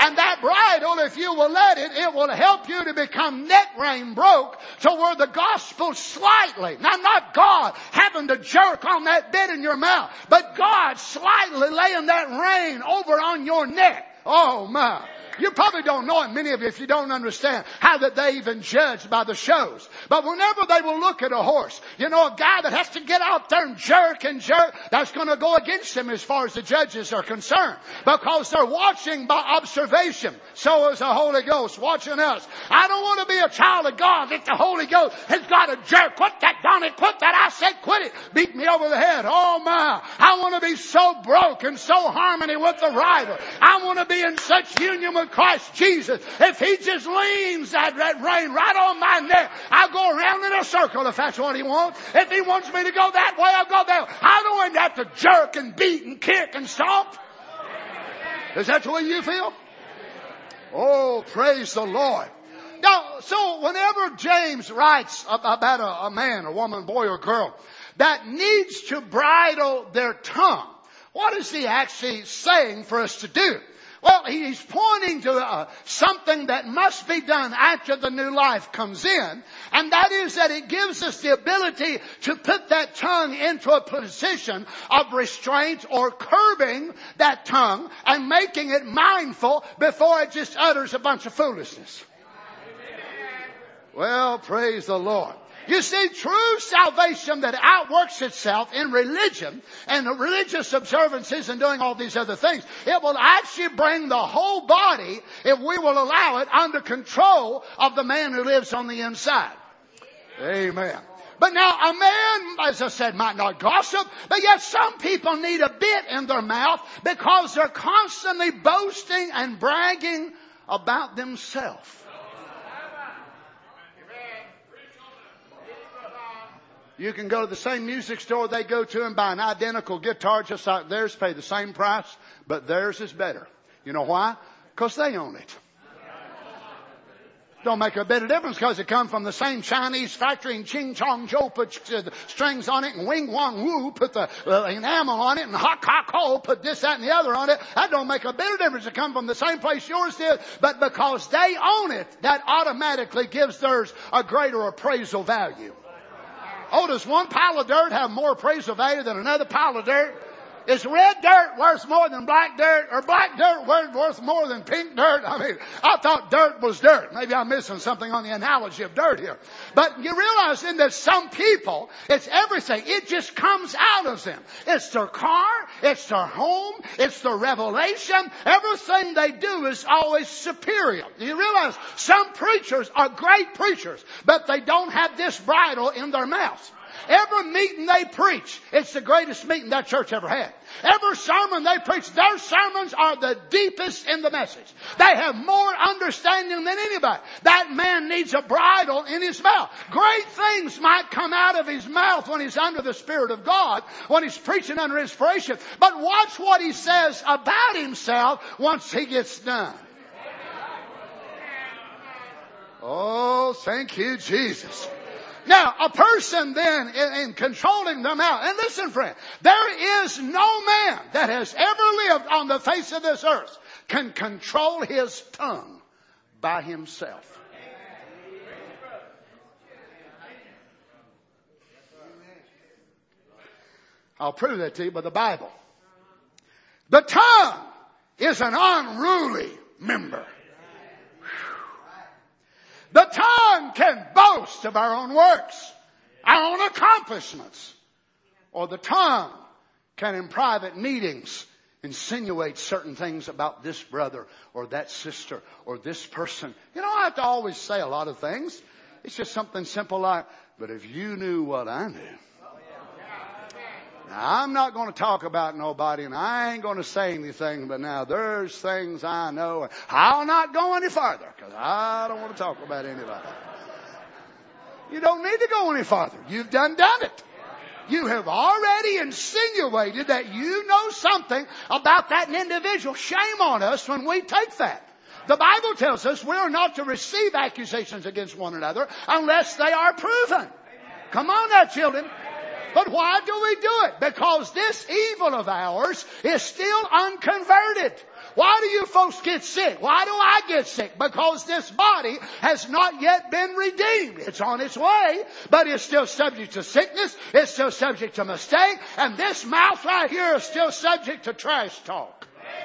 Speaker 6: And that bridle, if you will let it, it will help you to become neck rein broke to where the gospel slightly, now not God having to jerk on that bit in your mouth, but God slightly laying that rein over on your neck. Oh my. You probably don't know it, many of you, if you don't understand how that they even judge by the shows. But whenever they will look at a horse, you know, a guy that has to get out there and jerk, that's going to go against him as far as the judges are concerned. Because they're watching by observation. So is the Holy Ghost watching us. I don't want to be a child of God that the Holy Ghost has got to jerk. Quit that, Donnie, quit that. I said quit it. Beat me over the head. Oh my. I want to be so broken, so harmony with the rider. I want to be in such union with Christ Jesus. If He just leans that rein right on my neck, I'll go around in a circle if that's what He wants. If He wants me to go that way, I'll go that way. I don't want to have to jerk and beat and kick and stomp. Is that the way you feel? Oh, praise the Lord. Now, so whenever James writes about a man, a woman, boy, or girl that needs to bridle their tongue, what is he actually saying for us to do? Well, he's pointing to something that must be done after the new life comes in. And that is that it gives us the ability to put that tongue into a position of restraint or curbing that tongue and making it mindful before it just utters a bunch of foolishness. Well, praise the Lord. You see, true salvation that outworks itself in religion and religious observances and doing all these other things, it will actually bring the whole body, if we will allow it, under control of the man who lives on the inside. Amen. But now a man, as I said, might not gossip, but yet some people need a bit in their mouth because they're constantly boasting and bragging about themselves. You can go to the same music store they go to and buy an identical guitar just like theirs, pay the same price, but theirs is better. You know why? Because they own it. Don't make a bit of difference because it comes from the same Chinese factory and Ching Chong Zhou put strings on it and Wing Wang Wu put the enamel on it and Hak Hak Ho put this, that and the other on it. That don't make a bit of difference. It comes from the same place yours did, but because they own it, that automatically gives theirs a greater appraisal value. Oh, does one pile of dirt have more appraisal value than another pile of dirt? Is red dirt worth more than black dirt? Or black dirt worth more than pink dirt? I mean, I thought dirt was dirt. Maybe I'm missing something on the analogy of dirt here. But you realize then that some people, it's everything. It just comes out of them. It's their car. It's their home. It's their revelation. Everything they do is always superior. You realize some preachers are great preachers, but they don't have this bridle in their mouths. Every meeting they preach, it's the greatest meeting that church ever had. Every sermon they preach, their sermons are the deepest in the message. They have more understanding than anybody. That man needs a bridle in his mouth. Great things might come out of his mouth when he's under the Spirit of God, when he's preaching under inspiration. But watch what he says about himself once he gets done. Oh, thank you, Jesus. Now, a person then in controlling their mouth, and listen friend, there is no man that has ever lived on the face of this earth can control his tongue by himself. I'll prove that to you by the Bible. The tongue is an unruly member. The tongue can boast of our own works, our own accomplishments. Or the tongue can in private meetings insinuate certain things about this brother or that sister or this person. You don't have to always say a lot of things. It's just something simple like, but if you knew what I knew. Now, I'm not going to talk about nobody and I ain't going to say anything, but now there's things I know. I'll not go any farther because I don't want to talk about anybody. You don't need to go any farther. You've done it. You have already insinuated that you know something about that individual. Shame on us when we take that. The Bible tells us we are not to receive accusations against one another unless they are proven. Come on now, children.
Speaker 7: But why do we do it? Because this evil of ours is still unconverted. Why do you folks get sick? Why do I get sick? Because this body has not yet been redeemed. It's on its way, but it's still subject to sickness. It's still subject to mistake. And this mouth right here is still subject to trash talk.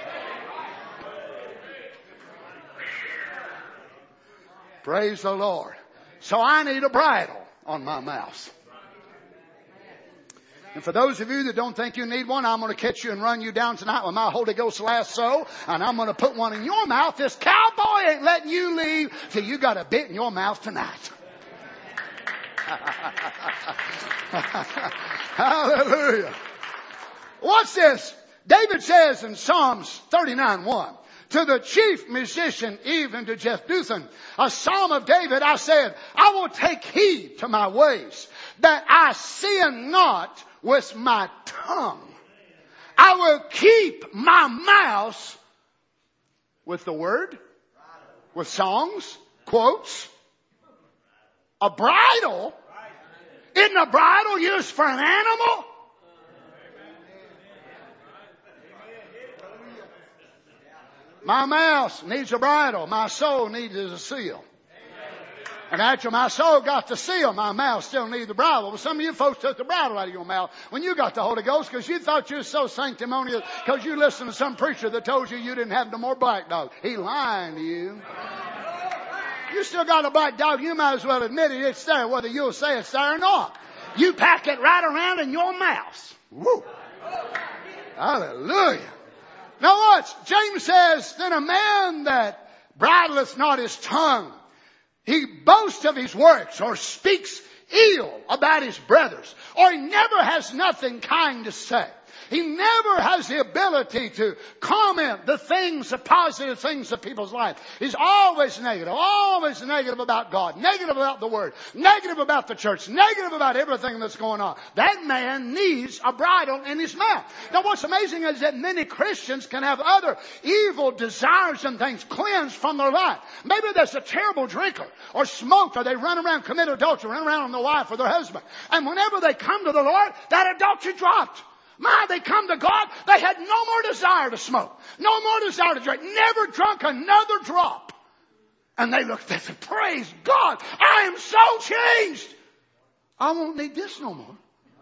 Speaker 7: Praise the Lord. So I need a bridle on my mouth. And for those of you that don't think you need one, I'm going to catch you and run you down tonight with my Holy Ghost lasso. And I'm going to put one in your mouth. This cowboy ain't letting you leave till you got a bit in your mouth tonight. Hallelujah. What's this? David says in Psalms 39:1, to the chief musician, even to Jeduthun, a psalm of David, I said, I will take heed to my ways, that I sin not with my tongue. I will keep my mouth with the word, with songs, quotes. A bridle? Isn't a bridle used for an animal? My mouth needs a bridle. My soul needs a seal. And after my soul got the seal, my mouth still needs the bridle. Well, some of you folks took the bridle out of your mouth when you got the Holy Ghost because you thought you were so sanctimonious because you listened to some preacher that told you you didn't have no more black dog. He lying to you. You still got a black dog. You might as well admit it. It's there, whether you'll say it's there or not. You pack it right around in your mouth. Woo. Hallelujah. Now watch. James says, then a man that bridleth not his tongue, he boasts of his works or speaks ill about his brothers, or he never has nothing kind to say. He never has the ability to comment the things, the positive things of people's life. He's always negative about God, negative about the Word, negative about the church, negative about everything that's going on. That man needs a bridle in his mouth. Now what's amazing is that many Christians can have other evil desires and things cleansed from their life. Maybe there's a terrible drinker or smoker. They run around, commit adultery, run around on their wife or their husband. And whenever they come to the Lord, that adultery dropped. They come to God, they had no more desire to smoke, no more desire to drink, never drunk another drop. And they looked and said, praise God, I am so changed. I won't need this no more.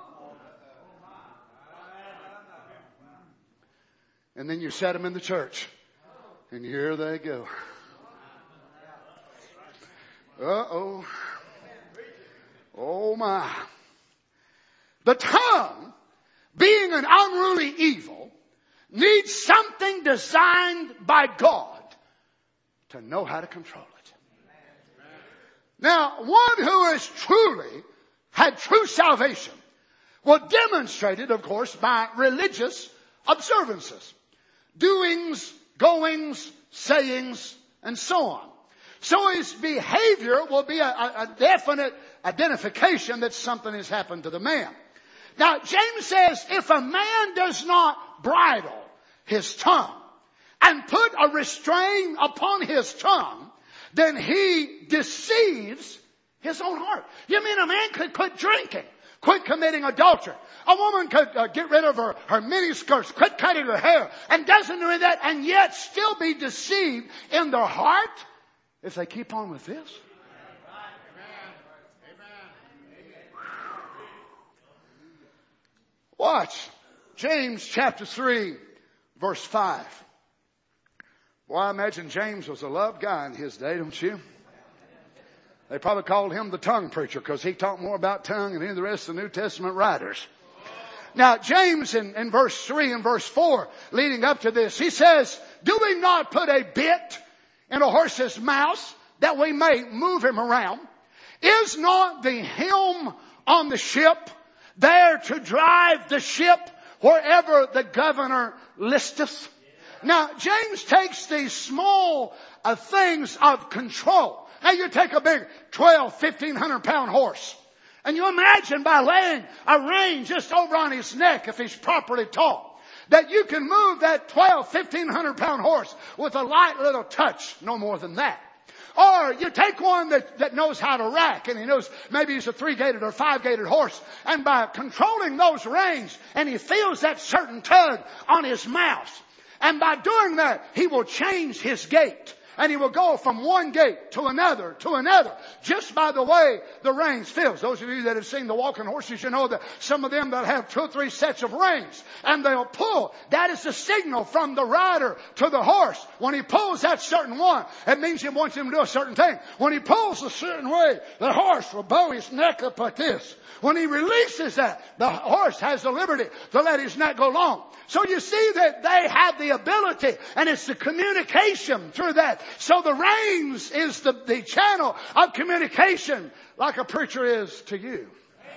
Speaker 7: And then you set them in the church, and here they go. Uh-oh. Oh my. The tongue, being an unruly evil, needs something designed by God to know how to control it. Now, one who has truly had true salvation will demonstrate it, of course, by religious observances, doings, goings, sayings, and so on. So his behavior will be a definite identification that something has happened to the man. Now, James says, if a man does not bridle his tongue and put a restraint upon his tongue, then he deceives his own heart. You mean a man could quit drinking, quit committing adultery? A woman could get rid of her miniskirts, quit cutting her hair, and doesn't do that, and yet still be deceived in their heart if they keep on with this? Watch. James chapter 3, verse 5. Well, I imagine James was a loved guy in his day, don't you? They probably called him the tongue preacher because he talked more about tongue than any of the rest of the New Testament writers. Now, James in verse 3 and verse 4, leading up to this, he says, do we not put a bit in a horse's mouth that we may move him around? Is not the helm on the ship there to drive the ship wherever the governor listeth? Now, James takes these small things of control. Now, you take a big 1,500 pound horse, and you imagine by laying a rein just over on his neck, if he's properly taught, that you can move that 1,500 pound horse with a light little touch, no more than that. Or you take one that knows how to rack, and he knows maybe he's a 3-gated or 5-gated horse, and by controlling those reins, and he feels that certain tug on his mouth, and by doing that, he will change his gait. And he will go from one gate to another, just by the way the reins feels. Those of you that have seen the walking horses, you know that some of them that have 2 or 3 sets of reins, and they'll pull. That is the signal from the rider to the horse. When he pulls that certain one, it means he wants him to do a certain thing. When he pulls a certain way, the horse will bow his neck up like this. When he releases that, the horse has the liberty to let his neck go long. So you see that they have the ability, and it's the communication through that. So the reins is the channel of communication, like a preacher is to you.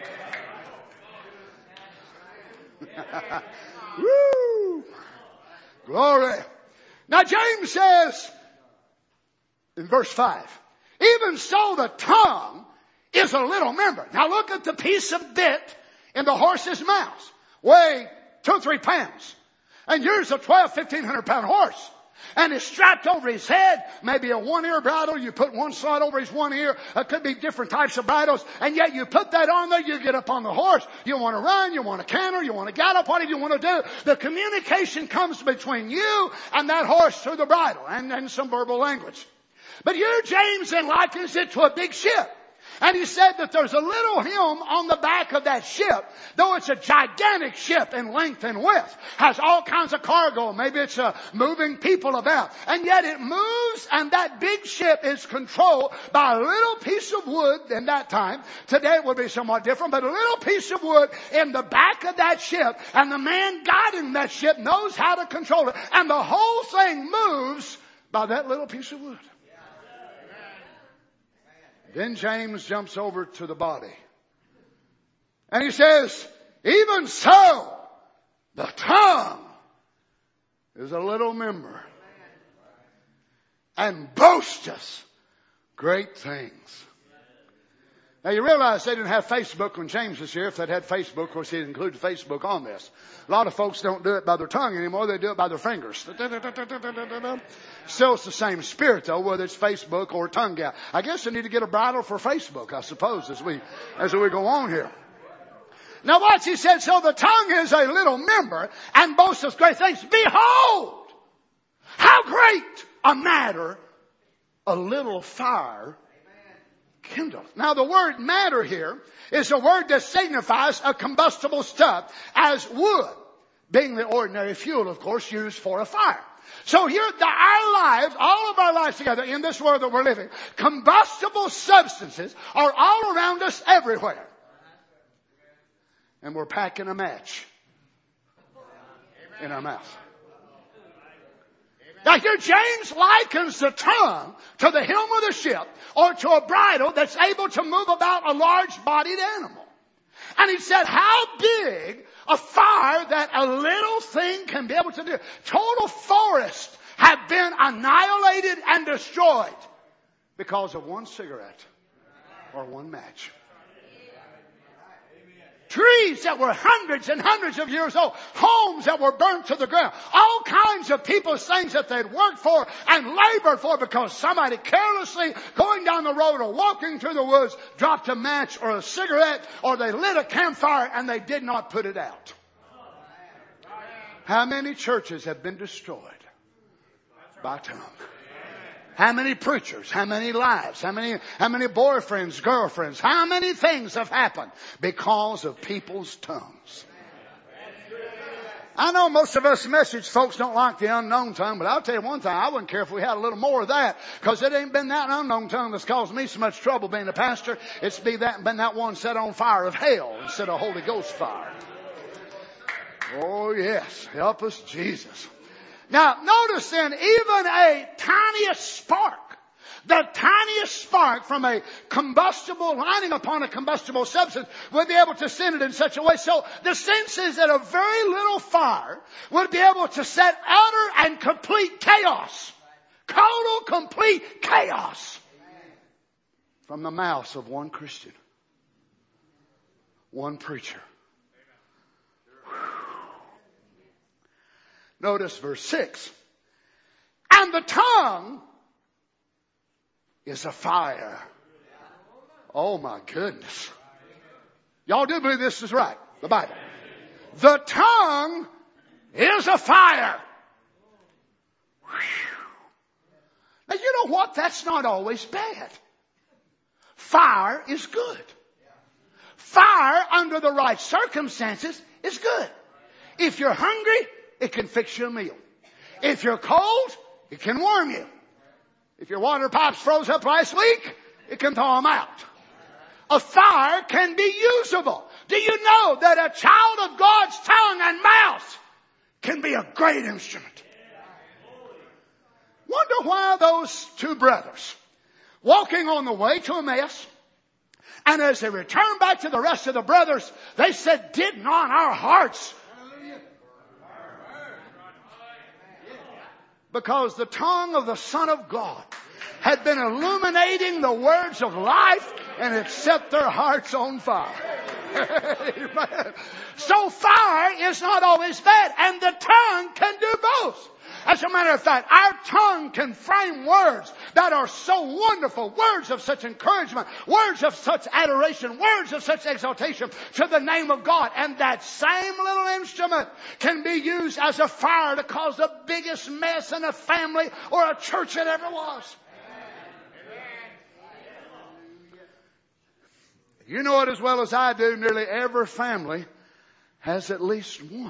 Speaker 7: Woo! Glory. Now James says in verse 5, even so the tongue is a little member. Now look at the piece of bit in the horse's mouth. Weigh 2 or 3 pounds. And here's a 1,200-1,500 pound horse. And it's strapped over his head. Maybe a 1-ear bridle. You put one side over his 1 ear. It could be different types of bridles. And yet you put that on there, you get up on the horse. You want to run, you want to canter, you want to gallop, whatever you want to do. The communication comes between you and that horse through the bridle and some verbal language. But here James then likens it to a big ship. And he said that there's a little helm on the back of that ship, though it's a gigantic ship in length and width, has all kinds of cargo. Maybe it's moving people about. And yet it moves, and that big ship is controlled by a little piece of wood in that time. Today it would be somewhat different, but a little piece of wood in the back of that ship, and the man guiding that ship knows how to control it. And the whole thing moves by that little piece of wood. Then James jumps over to the body. And he says, even so, the tongue is a little member and boasteth great things. Now you realize they didn't have Facebook when James was here. If they'd had Facebook, of course he'd included Facebook on this. A lot of folks don't do it by their tongue anymore. They do it by their fingers. Still it's the same spirit though, whether it's Facebook or tongue gap. I guess they need to get a bridle for Facebook, I suppose, as we go on here. Now watch, he said, so the tongue is a little member and boasteth great things. Behold, how great a matter a little fire kindle. Now the word matter here is a word that signifies a combustible stuff, as wood being the ordinary fuel, of course, used for a fire. So here, our lives, all of our lives together in this world that we're living, combustible substances are all around us everywhere. And we're packing a match in our mouth. Now here James likens the tongue to the helm of the ship, or to a bridle that's able to move about a large-bodied animal. And he said, how big a fire that a little thing can be able to do. Total forests have been annihilated and destroyed because of one cigarette or one match. Trees that were hundreds and hundreds of years old. Homes that were burnt to the ground. All kinds of people's things that they'd worked for and labored for because somebody carelessly going down the road or walking through the woods dropped a match or a cigarette, or they lit a campfire and they did not put it out. How many churches have been destroyed by tongue? How many preachers? How many lives? How many boyfriends, girlfriends? How many things have happened because of people's tongues? I know most of us message folks don't like the unknown tongue, but I'll tell you one thing, I wouldn't care if we had a little more of that, because it ain't been that unknown tongue that's caused me so much trouble being a pastor. It's been that one set on fire of hell instead of Holy Ghost fire. Oh yes, help us Jesus. Now, notice then, even a tiniest spark, the tiniest spark from a combustible, lining upon a combustible substance, would be able to send it in such a way. So the sense is that a very little fire would be able to set utter and complete chaos. Total, complete chaos from the mouths of one Christian, one preacher. Notice verse 6. And the tongue is a fire. Oh my goodness. Y'all do believe this is right? The Bible. The tongue is a fire. Now you know what? That's not always bad. Fire is good. Fire under the right circumstances is good. If you're hungry, it can fix you a meal. If you're cold, it can warm you. If your water pipes froze up last week, it can thaw them out. A fire can be usable. Do you know that a child of God's tongue and mouth can be a great instrument? Wonder why those two brothers, walking on the way to Emmaus, and as they returned back to the rest of the brothers, they said, did not our hearts? Because the tongue of the Son of God had been illuminating the words of life, and it set their hearts on fire. Amen. So fire is not always bad, and the tongue can do both. As a matter of fact, our tongue can frame words that are so wonderful, words of such encouragement, words of such adoration, words of such exaltation to the name of God. And that same little instrument can be used as a fire to cause the biggest mess in a family or a church that ever was. You know it as well as I do, nearly every family has at least one.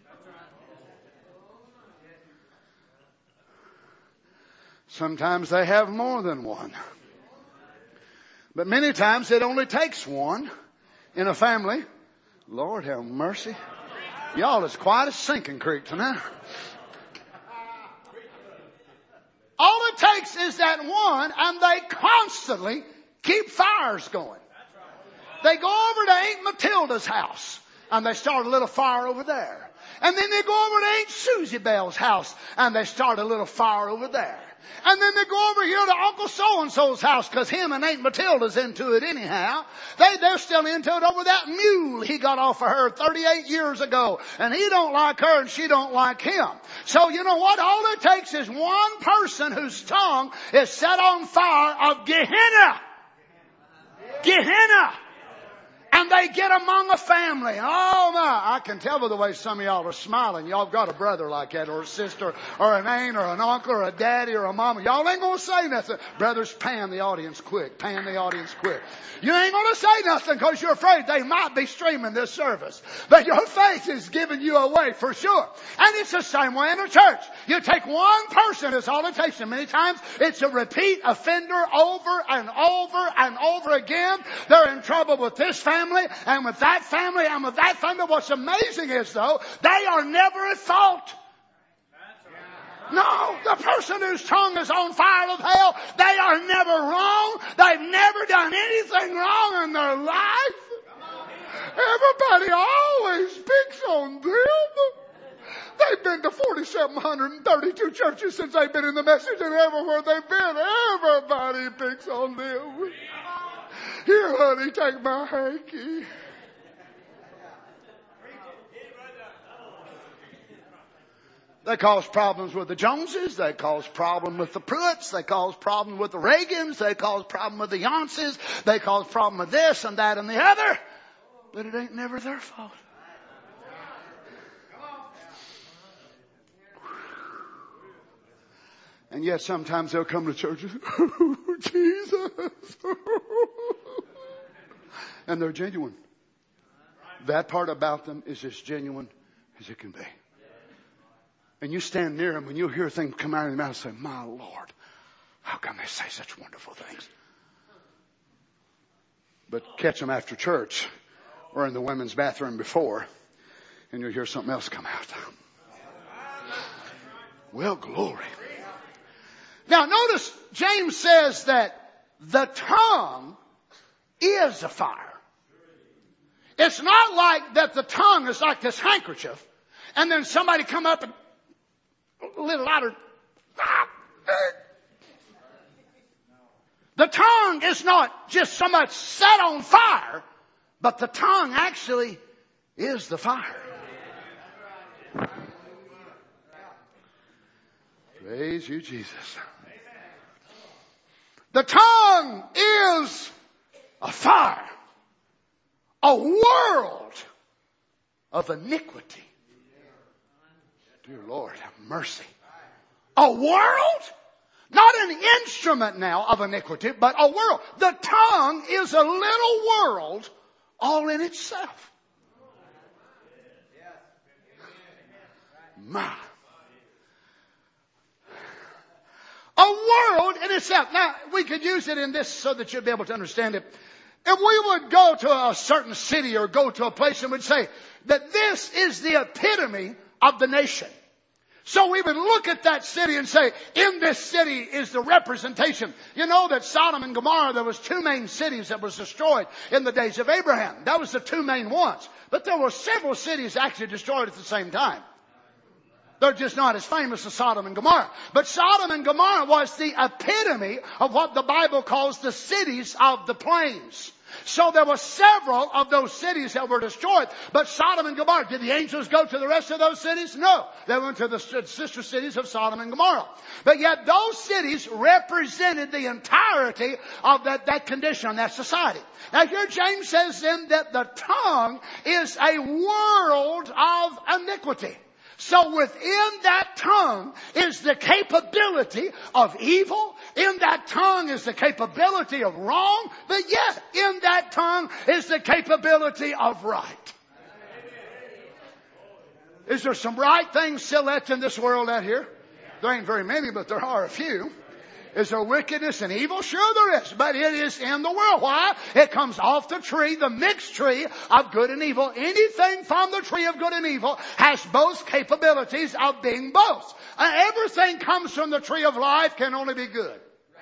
Speaker 7: Sometimes they have more than one. But many times it only takes one in a family. Lord have mercy. Y'all is quiet as Sinking Creek tonight. All it takes is that one, and they constantly keep fires going. They go over to Aunt Matilda's house, and they start a little fire over there. And then they go over to Aunt Susie Bell's house, and they start a little fire over there. And then they go over here to Uncle So-and-so's house, because him and Aunt Matilda's into it anyhow. They're still into it over that mule he got off of her 38 years ago. And he don't like her and she don't like him. So you know what? All it takes is one person whose tongue is set on fire of Gehenna. Gehenna. And they get among a family. Oh my, I can tell by the way some of y'all are smiling. Y'all got a brother like that, or a sister, or an aunt, or an uncle, or a daddy, or a mama. Y'all ain't gonna say nothing. Brothers, pan the audience quick. Pan the audience quick. You ain't gonna say nothing because you're afraid they might be streaming this service. But your faith is giving you away for sure. And it's the same way in a church. You take one person, that's all it takes. And many times it's a repeat offender over and over and over again. They're in trouble with this family, and with that family, and with that family. What's amazing is, though, they are never at fault. No, the person whose tongue is on fire of hell, they are never wrong. They've never done anything wrong in their life. Everybody always picks on them. They've been to 4,732 churches since they've been in the message, and everywhere they've been, everybody picks on them. Here, honey, take my hanky. They cause problems with the Joneses. They cause problems with the Pruitts. They cause problems with the Reagans. They cause problems with the Yancey's. They cause problems with this and that and the other. But it ain't never their fault. And yet sometimes they'll come to church and oh, Jesus. And they're genuine. That part about them is as genuine as it can be. And you stand near them and you'll hear things come out of their mouth and say, my Lord, how come they say such wonderful things? But catch them after church or in the women's bathroom before, and you'll hear something else come out. Well, glory. Now notice James says that the tongue is a fire. It's not like that the tongue is like this handkerchief and then somebody come up and a little louder. The tongue is not just so much set on fire, but the tongue actually is the fire. Praise you, Jesus. The tongue is a fire, a world of iniquity. Dear Lord, have mercy. A world? Not an instrument now of iniquity, but a world. The tongue is a little world all in itself. My. A world in itself. Now, we could use it in this so that you'll be able to understand it. If we would go to a certain city or go to a place and would say that this is the epitome of the nation. So we would look at that city and say, in this city is the representation. You know that Sodom and Gomorrah, there was two main cities that was destroyed in the days of Abraham. That was the two main ones. But there were several cities actually destroyed at the same time. They're just not as famous as Sodom and Gomorrah. But Sodom and Gomorrah was the epitome of what the Bible calls the cities of the plains. So there were several of those cities that were destroyed. But Sodom and Gomorrah, did the angels go to the rest of those cities? No. They went to the sister cities of Sodom and Gomorrah. But yet those cities represented the entirety of that condition, that society. Now here James says then that the tongue is a world of iniquity. So within that tongue is the capability of evil. In that tongue is the capability of wrong. But yet in that tongue is the capability of right. Is there some right things still left in this world out here? There ain't very many, but there are a few. Is there wickedness and evil? Sure there is. But it is in the world. Why? It comes off the tree, the mixed tree of good and evil. Anything from the tree of good and evil has both capabilities of being both. Everything comes from the tree of life can only be good.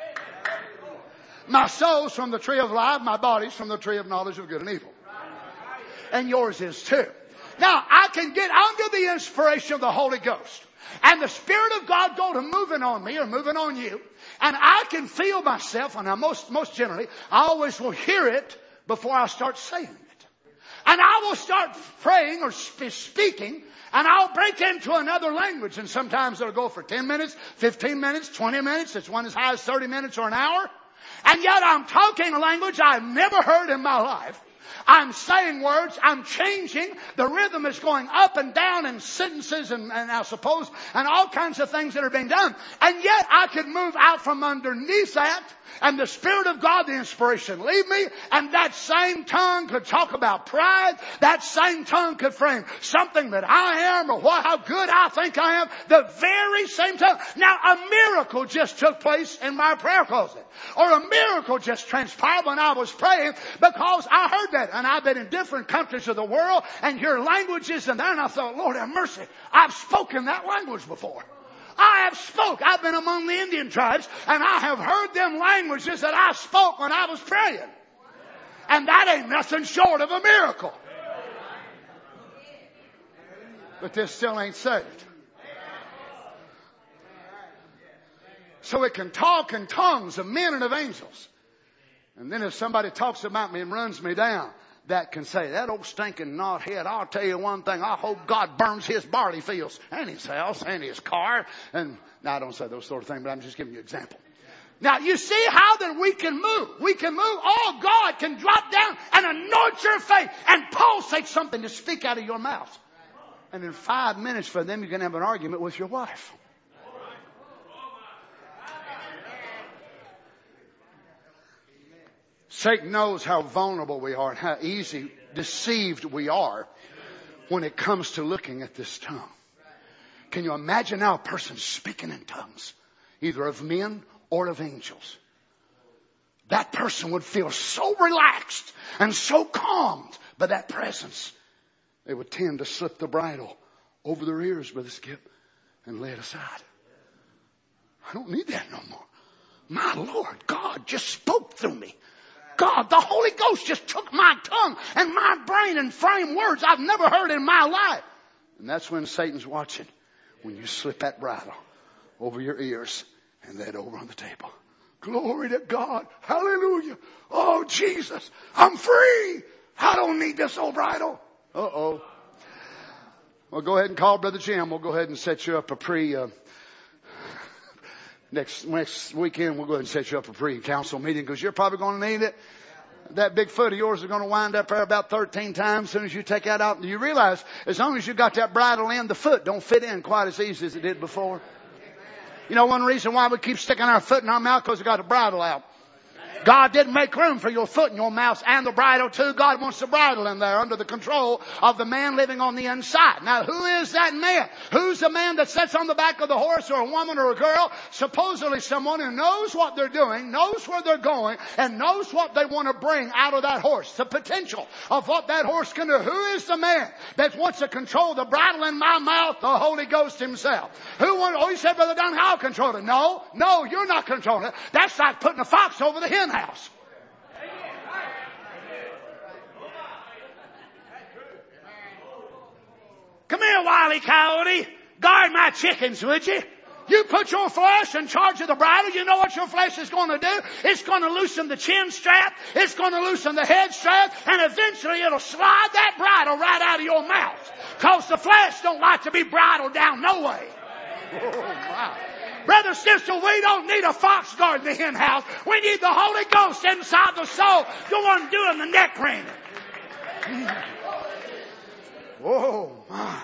Speaker 7: My soul's from the tree of life. My body's from the tree of knowledge of good and evil. And yours is too. Now, I can get under the inspiration of the Holy Ghost. And the Spirit of God go to moving on me or moving on you. And I can feel myself, and most generally, I always will hear it before I start saying it. And I will start praying or speaking, and I'll break into another language. And sometimes it'll go for 10 minutes, 15 minutes, 20 minutes. It's one as high as 30 minutes or an hour. And yet I'm talking a language I've never heard in my life. I'm saying words. I'm changing. The rhythm is going up and down in sentences and I suppose and all kinds of things that are being done. And yet I could move out from underneath that and the Spirit of God, the inspiration, leave me. And that same tongue could talk about pride. That same tongue could frame something that I am or how good I think I am. The very same tongue. Now a miracle just took place in my prayer closet. Or a miracle just transpired when I was praying because I heard that. And I've been in different countries of the world and hear languages and I thought, Lord have mercy, I've spoken that language before. I have spoke. I've been among the Indian tribes and I have heard them languages that I spoke when I was praying. And that ain't nothing short of a miracle. But this still ain't saved. So it can talk in tongues of men and of angels. And then if somebody talks about me and runs me down, that can say, that old stinking knothead, I'll tell you one thing, I hope God burns his barley fields and his house and his car. And now I don't say those sort of things, but I'm just giving you an example. Now you see how that we can move. We can move. Oh, God can drop down and anoint your face and pulsate something to speak out of your mouth. And in 5 minutes for them, you can have an argument with your wife. Satan knows how vulnerable we are and how easy deceived we are when it comes to looking at this tongue. Can you imagine now a person speaking in tongues, either of men or of angels? That person would feel so relaxed and so calmed by that presence. They would tend to slip the bridle over their ears, Brother Skip, and lay it aside. I don't need that no more. My Lord, God just spoke through me. God, the Holy Ghost just took my tongue and my brain and framed words I've never heard in my life. And that's when Satan's watching. When you slip that bridle over your ears and lay it over on the table. Glory to God. Hallelujah. Oh, Jesus, I'm free. I don't need this old bridle. Uh-oh. Well, go ahead and call Brother Jim. We'll go ahead and set you up a Next weekend, we'll go ahead and set you up a pre-council meeting because you're probably going to need it. That big foot of yours is going to wind up there about 13 times as soon as you take that out. You realize as long as you got that bridle in, the foot don't fit in quite as easy as it did before. You know, one reason why we keep sticking our foot in our mouth because we got the bridle out. God didn't make room for your foot in your mouth and the bridle too. God wants the bridle in there under the control of the man living on the inside. Now, who is that man? Who's the man that sits on the back of the horse, or a woman or a girl? Supposedly someone who knows what they're doing, knows where they're going, and knows what they want to bring out of that horse. The potential of what that horse can do. Who is the man that wants to control the bridle in my mouth? The Holy Ghost himself. You said, Brother Don, I'll control it. No, you're not controlling it. That's like putting a fox over the hen house. Come here, Wile E. Coyote. Guard my chickens, would you? You put your flesh in charge of the bridle. You know what your flesh is going to do? It's going to loosen the chin strap. It's going to loosen the head strap. And eventually it'll slide that bridle right out of your mouth. Because the flesh don't like to be bridled down no way. Oh, my. Brother, sister, we don't need a fox guarding the hen house. We need the Holy Ghost inside the soul. Go on doing the neck ring. Oh, my.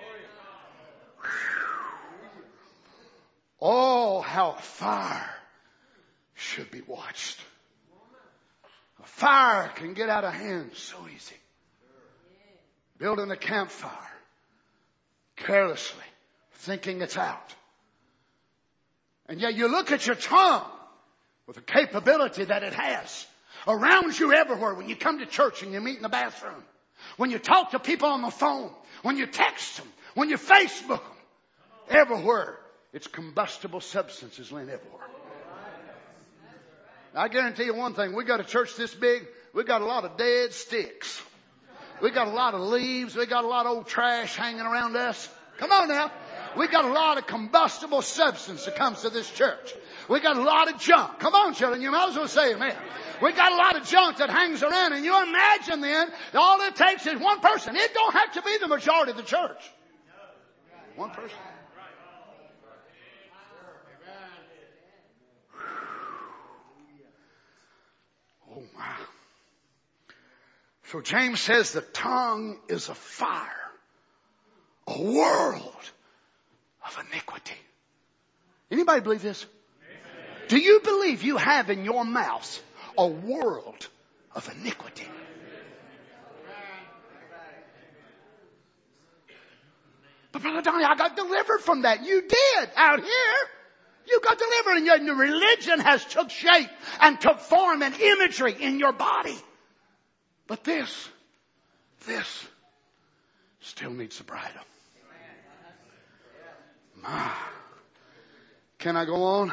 Speaker 7: Oh, how a fire should be watched. A fire can get out of hand so easy. Building a campfire carelessly, thinking it's out. And yet you look at your tongue with the capability that it has around you everywhere. When you come to church and you meet in the bathroom, when you talk to people on the phone, when you text them, when you Facebook them, everywhere it's combustible substances laying everywhere. I guarantee you one thing, we got a church this big, we got a lot of dead sticks. We got a lot of leaves, we got a lot of old trash hanging around us. Come on now. We got a lot of combustible substance that comes to this church. We got a lot of junk. Come on, children, you might as well say amen. We got a lot of junk that hangs around, and you imagine then all it takes is one person. It don't have to be the majority of the church. One person. Oh my. So James says the tongue is a fire, a world of iniquity. Anybody believe this? Do you believe you have in your mouth a world of iniquity? But Brother Donnie, I got delivered from that. You did out here. You got delivered, and your religion has took shape and took form and imagery in your body. But this still needs the bridle. My. Can I go on?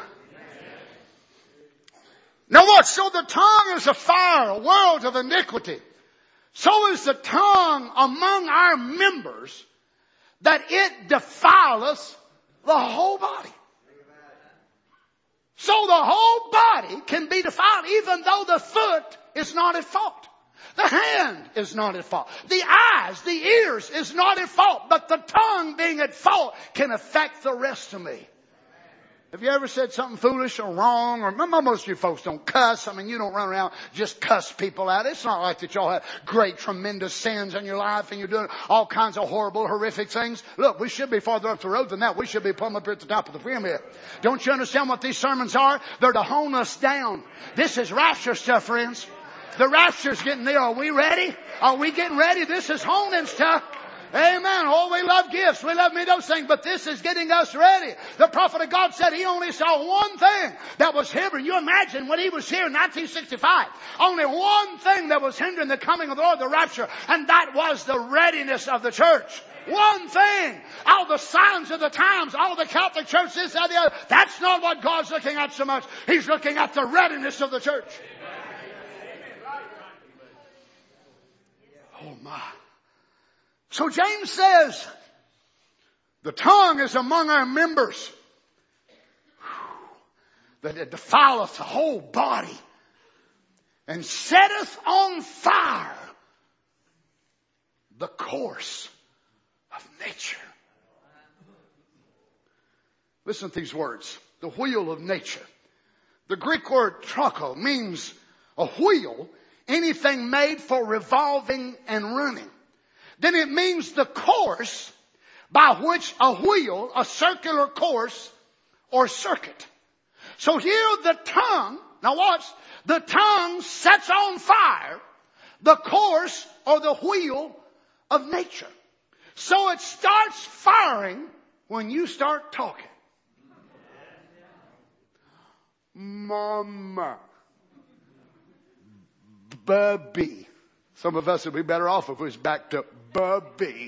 Speaker 7: Now what? So the tongue is a fire, a world of iniquity. So is the tongue among our members, that it defileth the whole body. So the whole body can be defiled, even though the foot is not at fault. The hand is not at fault. The eyes, the ears is not at fault. But the tongue being at fault can affect the rest of me. Have you ever said something foolish or wrong? Or most of you folks don't cuss. I mean, you don't run around just cuss people out. It's not like that y'all have great, tremendous sins in your life and you're doing all kinds of horrible, horrific things. Look, we should be farther up the road than that. We should be plumb up here at the top of the pyramid. Don't you understand what these sermons are? They're to hone us down. This is rapture stuff, friends. The rapture's getting there. Are we ready? Are we getting ready? This is honing stuff. Amen. Oh, we love gifts. We love those things. But this is getting us ready. The prophet of God said he only saw one thing that was hindering. You imagine when he was here in 1965. Only one thing that was hindering the coming of the Lord, the rapture. And that was the readiness of the church. One thing. All the signs of the times, all the Catholic Church, this, that, the other. That's not what God's looking at so much. He's looking at the readiness of the church. Oh my. So James says, the tongue is among our members, that it defileth the whole body, and setteth on fire the course of nature. Listen to these words. the wheel of nature. The Greek word troko means a wheel, anything made for revolving and running. Then it means the course by which a wheel, a circular course or circuit. So here the tongue, now watch, the tongue sets on fire the course or the wheel of nature. So it starts firing when you start talking. Mama. Bubby. Some of us would be better off if it was back to Bubby.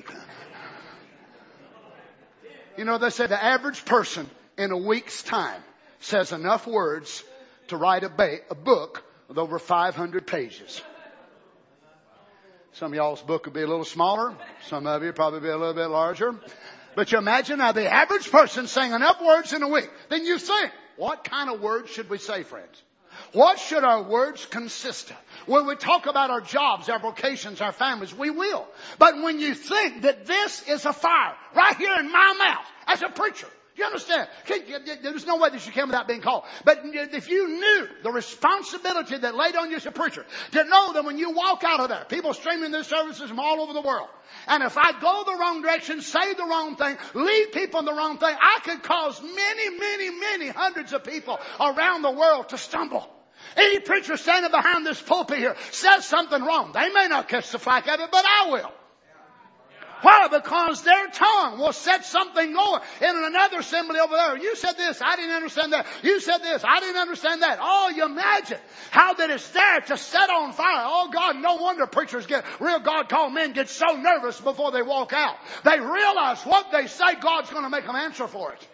Speaker 7: You know, they say the average person in a week's time says enough words to write a book with over 500 pages. Some of y'all's book would be a little smaller. Some of you probably be a little bit larger. But you imagine now the average person saying enough words in a week. Then you think, what kind of words should we say, friends? What should our words consist of? When we talk about our jobs, our vocations, our families, we will. But when you think that this is a fire right here in my mouth as a preacher, you understand? There's no way that you can without being called. But if you knew the responsibility that laid on you as a preacher, to know that when you walk out of there, people streaming their services from all over the world, and if I go the wrong direction, say the wrong thing, lead people in the wrong thing, I could cause many hundreds of people around the world to stumble. Any preacher standing behind this pulpit here says something wrong. They may not catch the flack of it, but I will. Why? Because their tongue will set something going in another assembly over there. You said this, I didn't understand that. You said this, I didn't understand that. Oh, you imagine how that it's there to set on fire. Oh God, no wonder preachers real God-called men get so nervous before they walk out. They realize what they say, God's going to make them answer for it.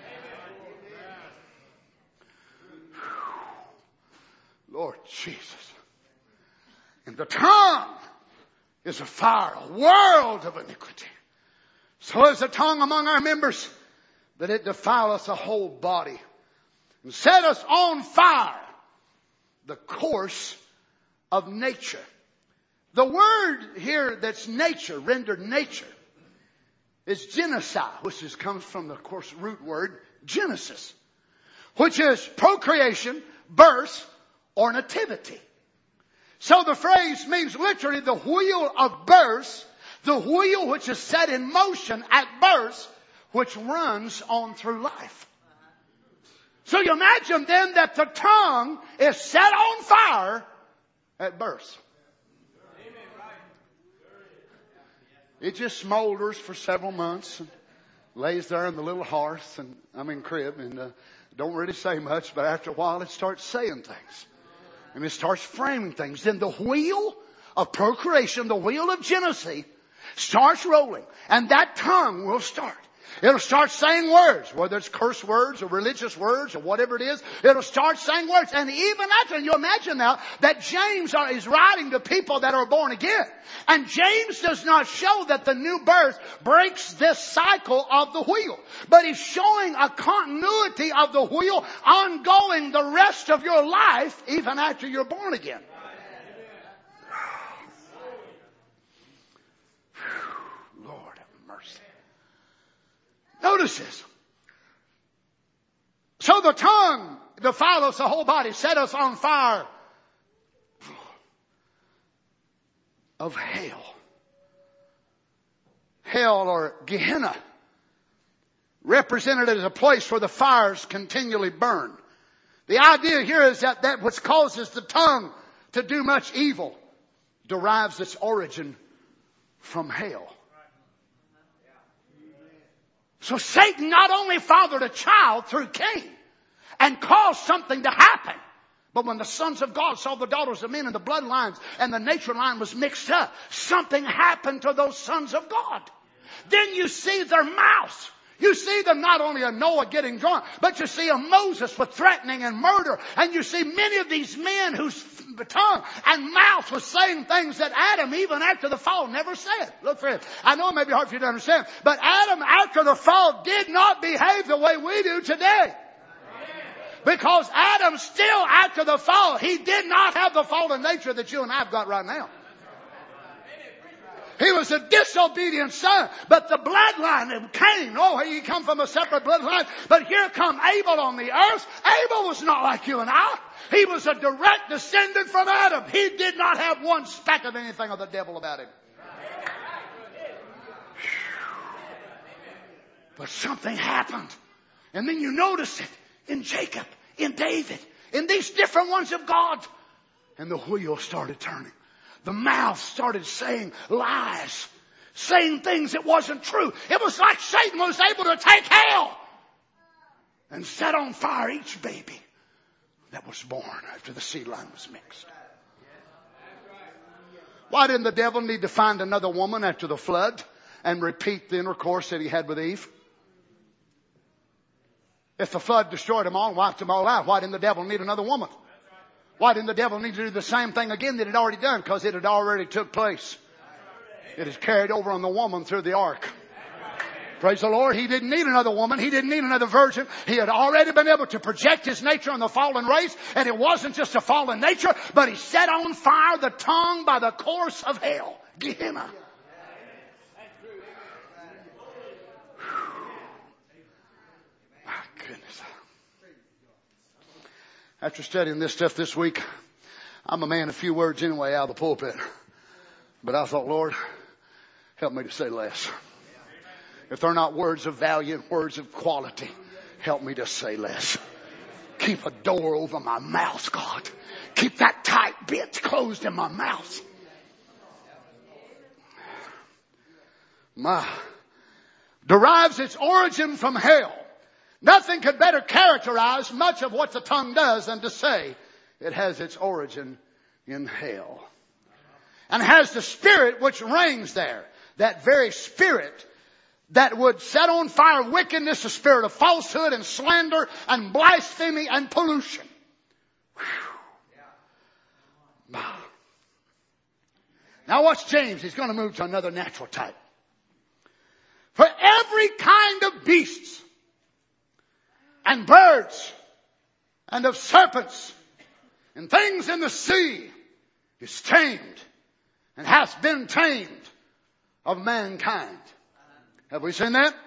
Speaker 7: Lord Jesus. And the tongue is a fire, a world of iniquity. So is the tongue among our members, that it defileth the whole body, and set us on fire, the course of nature. The word here that's nature, rendered nature, is genesi, which comes from the, of course, root word Genesis, which is procreation, birth, or nativity. So the phrase means literally the wheel of birth, the wheel which is set in motion at birth, which runs on through life. So you imagine then that the tongue is set on fire at birth. It just smolders for several months and lays there in the little hearth crib and don't really say much, but after a while it starts saying things. And it starts framing things. Then the wheel of procreation, the wheel of Genesis, starts rolling. And that tongue will start. It'll start saying words, whether it's curse words or religious words or whatever it is. It'll start saying words. And even after, you imagine now that James is writing to people that are born again. And James does not show that the new birth breaks this cycle of the wheel. But he's showing a continuity of the wheel ongoing the rest of your life, even after you're born again. Lord have mercy. Notice this. So the tongue defileth the whole body, set us on fire of hell. Hell, or Gehenna, represented as a place where the fires continually burn. The idea here is that which causes the tongue to do much evil derives its origin from hell. So Satan not only fathered a child through Cain and caused something to happen, but when the sons of God saw the daughters of men and the bloodlines and the nature line was mixed up, something happened to those sons of God. Then you see their mouths. You see them not only a Noah getting drunk, but you see a Moses with threatening and murder. And you see many of these men whose tongue and mouth was saying things that Adam, even after the fall, never said. Look, friends, I know it may be hard for you to understand, but Adam, after the fall, did not behave the way we do today. Because Adam still, after the fall, he did not have the fallen nature that you and I have got right now. He was a disobedient son. But the bloodline of Cain, he come from a separate bloodline. But here come Abel on the earth. Abel was not like you and I. He was a direct descendant from Adam. He did not have one speck of anything of the devil about him. But something happened. And then you notice it in Jacob, in David, in these different ones of God. And the wheel started turning. The mouth started saying lies, saying things that wasn't true. It was like Satan was able to take hell and set on fire each baby that was born after the seed line was mixed. Why didn't the devil need to find another woman after the flood and repeat the intercourse that he had with Eve? If the flood destroyed them all and wiped them all out, why didn't the devil need another woman? Why didn't the devil need to do the same thing again that it had already done? Because it had already took place. It is carried over on the woman through the ark. Praise the Lord. He didn't need another woman. He didn't need another virgin. He had already been able to project his nature on the fallen race. And it wasn't just a fallen nature, but he set on fire the tongue by the course of hell. Gehenna. My goodness. After studying this stuff this week, I'm a man of few words anyway out of the pulpit. But I thought, Lord, help me to say less. If they're not words of value, words of quality, help me to say less. Keep a door over my mouth, God. Keep that tight bit closed in my mouth. Derives its origin from hell. Nothing could better characterize much of what the tongue does than to say it has its origin in hell. And has the spirit which reigns there. That very spirit that would set on fire wickedness, the spirit of falsehood and slander and blasphemy and pollution. Now watch James. He's going to move to another natural type. For every kind of beasts and birds and of serpents and things in the sea is tamed and hath been tamed of mankind. Have we seen that?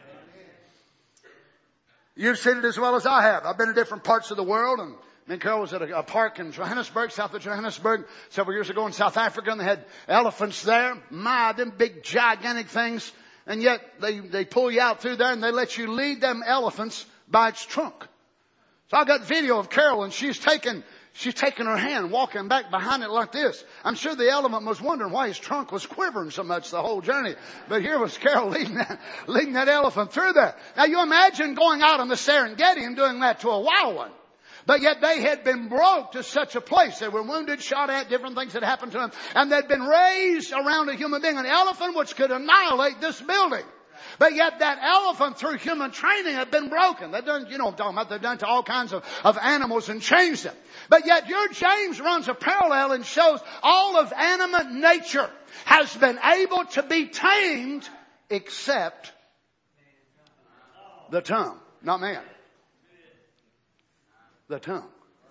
Speaker 7: You've seen it as well as I have. I've been to different parts of the world, and me and Carol was at a park in Johannesburg, south of Johannesburg, several years ago in South Africa, and they had elephants there. Them big gigantic things. And yet they pull you out through there and they let you lead them elephants by its trunk. So I got video of Carol, and she's taking her hand, walking back behind it like this. I'm sure the elephant was wondering why his trunk was quivering so much the whole journey. But here was Carol leading that elephant through there. Now you imagine going out on the Serengeti and doing that to a wild one. But yet they had been brought to such a place. They were wounded, shot at, different things had happened to them. And they'd been raised around a human being, an elephant which could annihilate this building. But yet that elephant, through human training, had been broken. They've done, you know what I'm talking about. They've done to all kinds of animals and changed them. But yet your James runs a parallel and shows all of animate nature has been able to be tamed except the tongue. Not man. The tongue.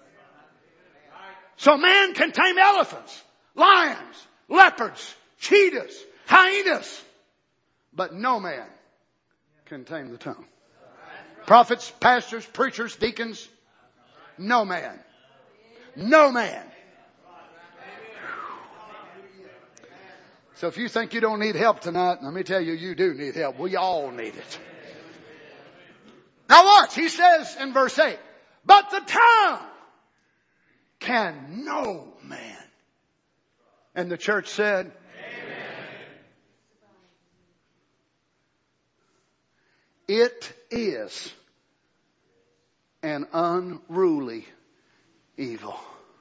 Speaker 7: So man can tame elephants, lions, leopards, cheetahs, hyenas. But no man can tame the tongue. Prophets, pastors, preachers, deacons. No man. No man. So if you think you don't need help tonight, let me tell you, you do need help. We all need it. Now watch. He says in verse 8, but the tongue can no man. And the church said, amen. It is an unruly evil.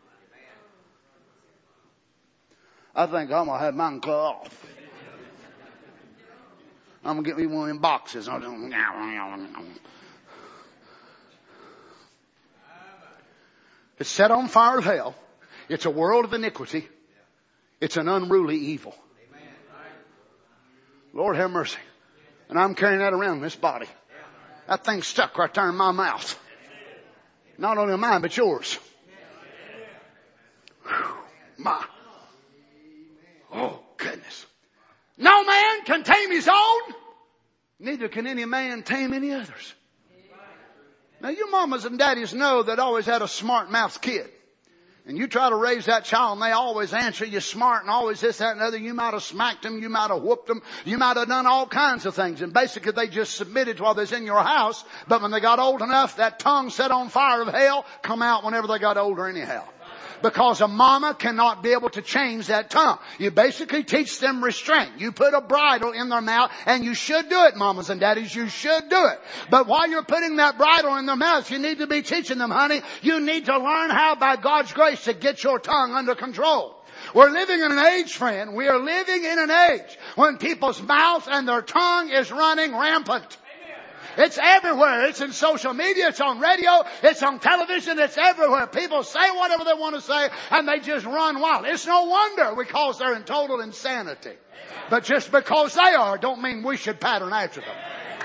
Speaker 7: I think I'm going to have mine cut off. I'm going to get me one of them boxes. It's set on fire of hell. It's a world of iniquity. It's an unruly evil. Lord have mercy. And I'm carrying that around in this body. That thing's stuck right there in my mouth. Not only mine, but yours. Whew, my. Oh, goodness. No man can tame his own. Neither can any man tame any others. Now your mamas and daddies know that always had a smart mouthed kid. And you try to raise that child and they always answer you smart and always this, that, and other. You might have smacked them. You might have whooped them. You might have done all kinds of things. And basically they just submitted while they was in your house. But when they got old enough, that tongue set on fire of hell come out whenever they got older anyhow. Because a mama cannot be able to change that tongue. You basically teach them restraint. You put a bridle in their mouth, and you should do it, mamas and daddies. You should do it. But while you're putting that bridle in their mouths, you need to be teaching them, honey. You need to learn how, by God's grace, to get your tongue under control. We're living in an age, friend. We are living in an age when people's mouths and their tongue is running rampant. It's everywhere. It's in social media. It's on radio. It's on television. It's everywhere. People say whatever they want to say and they just run wild. It's no wonder because they're in total insanity. But just because they are don't mean we should pattern after them.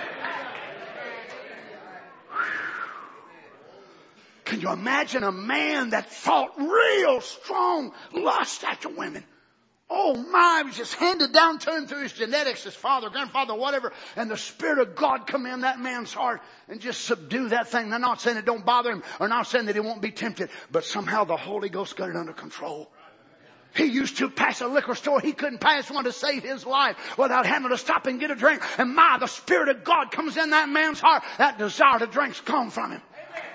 Speaker 7: Can you imagine a man that fought real strong lust after women? Oh my, it was just handed down to him through his genetics, his father, grandfather, whatever. And the Spirit of God come in that man's heart and just subdue that thing. They're not saying it don't bother him or not saying that he won't be tempted. But somehow the Holy Ghost got it under control. He used to pass a liquor store. He couldn't pass one to save his life without having to stop and get a drink. And my, the Spirit of God comes in that man's heart. That desire to drink's gone from him.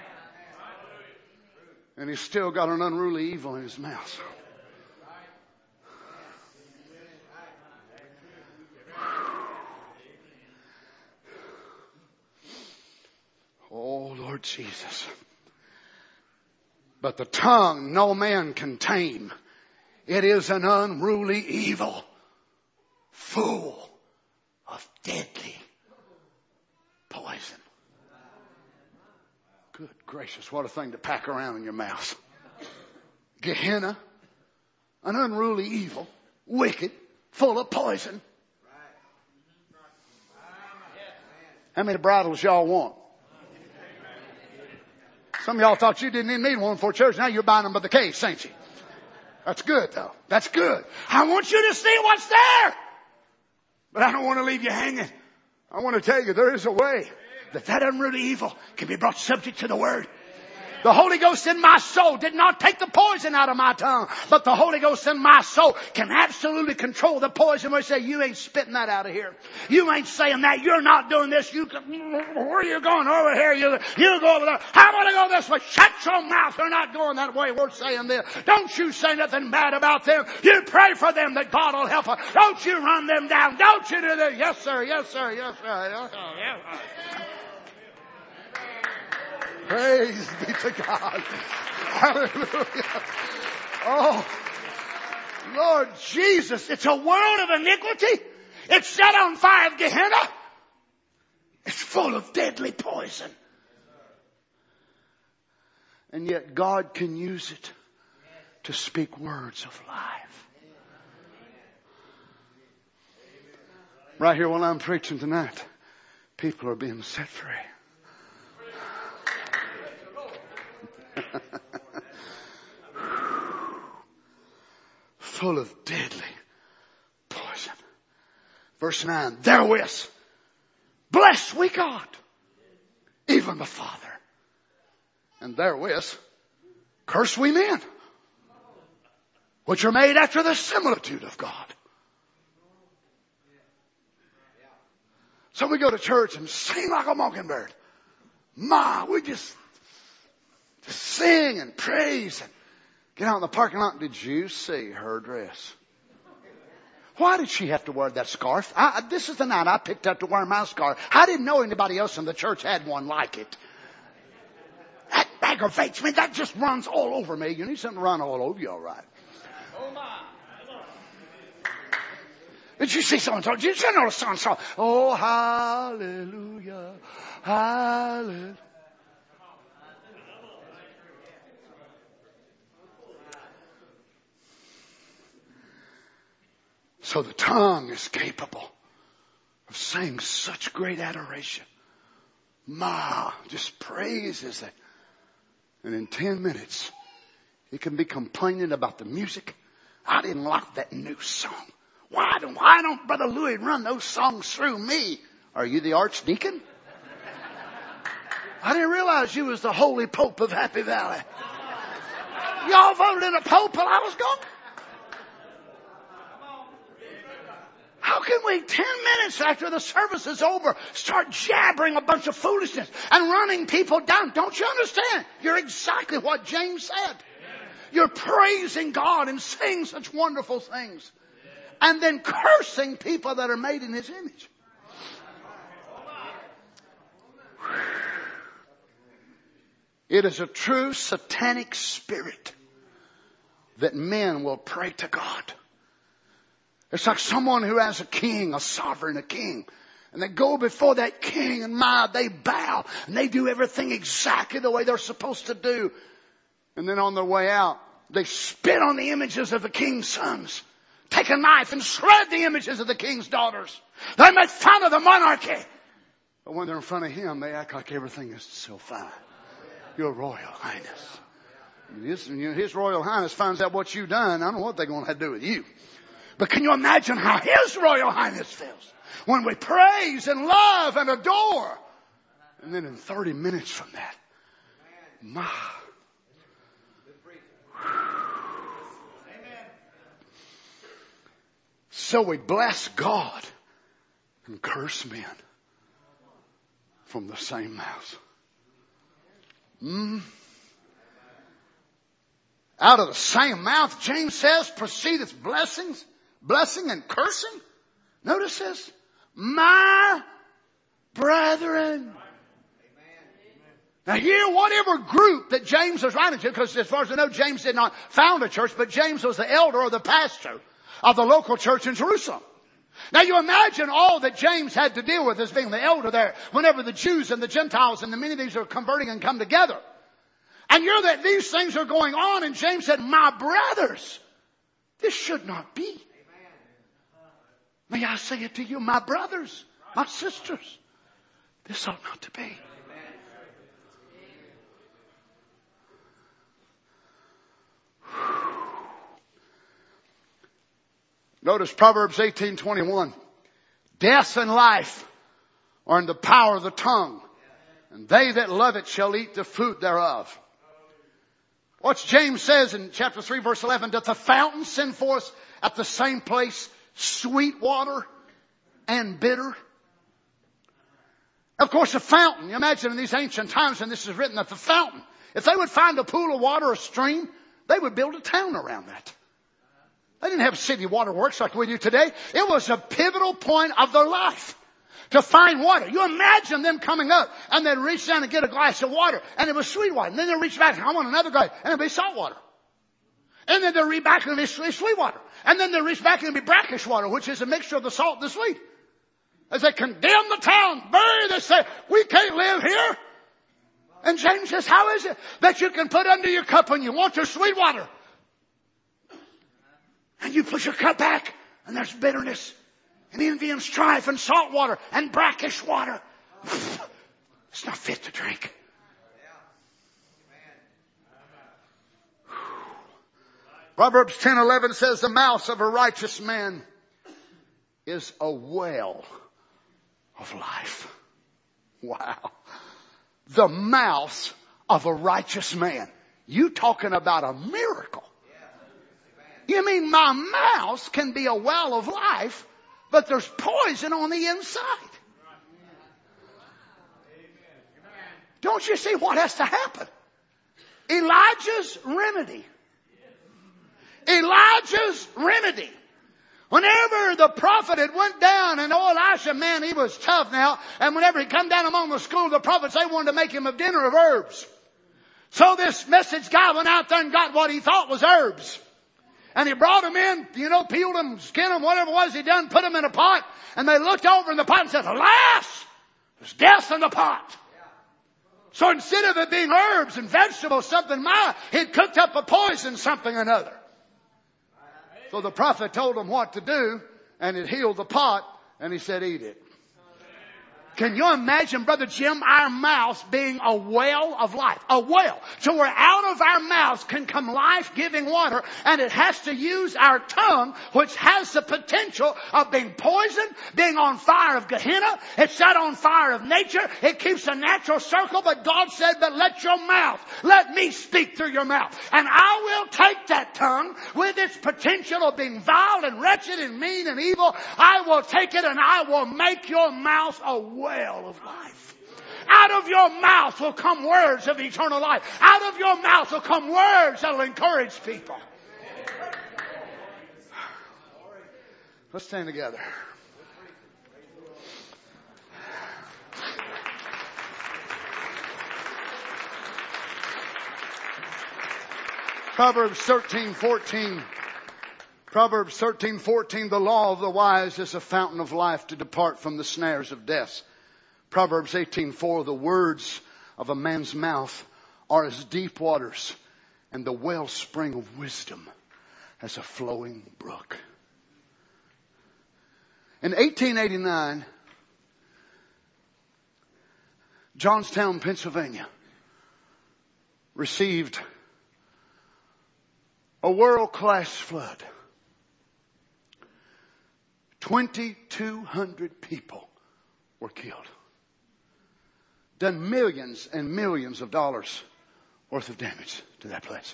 Speaker 7: And he's still got an unruly evil in his mouth. Oh, Lord Jesus. But the tongue no man can tame. It is an unruly evil, full of deadly poison. Good gracious, what a thing to pack around in your mouth. Gehenna, an unruly evil, wicked, full of poison. How many bridles y'all want? Some of y'all thought you didn't even need one for church. Now you're buying them by the case, ain't you? That's good, though. That's good. I want you to see what's there. But I don't want to leave you hanging. I want to tell you there is a way that unruly evil can be brought subject to the Word. The Holy Ghost in my soul did not take the poison out of my tongue, but the Holy Ghost in my soul can absolutely control the poison. We say, you ain't spitting that out of here. You ain't saying that. You're not doing this. Where are you going? Over here. You go over there. I'm going to go this way. Shut your mouth. They're not going that way. We're saying this. Don't you say nothing bad about them. You pray for them that God will help them. Don't you run them down. Don't you do this. Yes, sir. Yes, sir. Yes, sir. Yes, sir. Yes, sir. Praise be to God. Hallelujah. Oh, Lord Jesus, it's a world of iniquity. It's set on fire of Gehenna. It's full of deadly poison. And yet God can use it to speak words of life. Right here while I'm preaching tonight, people are being set free. Full of deadly poison. Verse 9. Therewith bless we God, even the Father. And therewith curse we men, which are made after the similitude of God. So we go to church and sing like a mockingbird. We just sing and praise and get out in the parking lot. Did you see her dress? Why did she have to wear that scarf? This is the night I picked up to wear my scarf. I didn't know anybody else in the church had one like it. That aggravates me. That just runs all over me. You need something to run all over you, all right. Oh my. Did you see someone talk? Did you know the song? Oh, hallelujah, hallelujah. So the tongue is capable of saying such great adoration. Just praises it. And in 10 minutes, it can be complaining about the music. I didn't like that new song. Why don't Brother Louis run those songs through me? Are you the archdeacon? I didn't realize you was the holy pope of Happy Valley. Y'all voted in a pope while I was gone. How can we 10 minutes after the service is over start jabbering a bunch of foolishness and running people down? Don't you understand? You're exactly what James said. You're praising God and saying such wonderful things. And then cursing people that are made in His image. It is a true satanic spirit that men will pray to God. It's like someone who has a king, a sovereign, a king. And they go before that king and they bow. And they do everything exactly the way they're supposed to do. And then on their way out, they spit on the images of the king's sons. Take a knife and shred the images of the king's daughters. They make fun of the monarchy. But when they're in front of him, they act like everything is so fine. Your Royal Highness. His Royal Highness finds out what you've done. I don't know what they're going to have to do with you. But can you imagine how His Royal Highness feels when we praise and love and adore? And then in 30 minutes from that, so we bless God and curse men from the same mouth. Out of the same mouth, James says, proceedeth blessing and cursing. Notice this. My brethren. Now here, whatever group that James was writing to, because as far as I know, James did not found a church, but James was the elder or the pastor of the local church in Jerusalem. Now you imagine all that James had to deal with as being the elder there whenever the Jews and the Gentiles and the many of these are converting and come together. And you're that these things are going on, and James said, my brothers, this should not be. May I say it to you, my brothers, my sisters, this ought not to be. Notice Proverbs 18:21. Death and life are in the power of the tongue, and they that love it shall eat the fruit thereof. What James says in chapter 3 verse 11, doth the fountain send forth at the same place sweet water and bitter? Of course, a fountain, you imagine in these ancient times, and this is written, that the fountain, if they would find a pool of water, a stream, they would build a town around that. They didn't have city waterworks like we do today. It was a pivotal point of their life to find water. You imagine them coming up and they'd reach down and get a glass of water, and it was sweet water. And then they'd reach back and I want another glass, and it'd be salt water. And then they'd reach back and it'd be sweet water. And then they'd reach back and it'd be brackish water, which is a mixture of the salt and the sweet. As they condemn the town, bury, they say, we can't live here. And James says, how is it that you can put under your cup when you want your sweet water? And you push your cup back, and there's bitterness, and envy and strife, and salt water, and brackish water. It's not fit to drink. Proverbs 10:11 says, the mouth of a righteous man is a well of life. Wow. The mouth of a righteous man. You talking about a miracle. You mean my mouth can be a well of life, but there's poison on the inside? Don't you see what has to happen? Elijah's remedy. Elijah's remedy. Whenever the prophet had went down, and Elisha, man, he was tough now, and whenever he come down among the school of the prophets, they wanted to make him a dinner of herbs. So this message guy went out there and got what he thought was herbs. And he brought them in, peeled them, skinned them, whatever it was he done, put them in a pot. And they looked over in the pot and said, alas, there's death in the pot. So instead of it being herbs and vegetables, something he'd cooked up a poison, something or another. So the prophet told him what to do, and it healed the pot, and he said, eat it. Can you imagine, Brother Jim, our mouths being a well of life? A well. So where out of our mouths can come life-giving water, and it has to use our tongue, which has the potential of being poisoned, being on fire of Gehenna. It's set on fire of nature. It keeps a natural circle, but God said, but let your mouth, let me speak through your mouth. And I will take that tongue with its potential of being vile and wretched and mean and evil. I will take it and I will make your mouth a well of life. Out of your mouth will come words of eternal life. Out of your mouth will come words that will encourage people. Let's stand together. Proverbs 13:14. Proverbs 13:14. The law of the wise is a fountain of life to depart from the snares of death. Proverbs 18:4. The words of a man's mouth are as deep waters, and the wellspring of wisdom as a flowing brook. In 1889, Johnstown, Pennsylvania, received a world-class flood. 2,200 people were killed. Done millions and millions of dollars worth of damage to that place.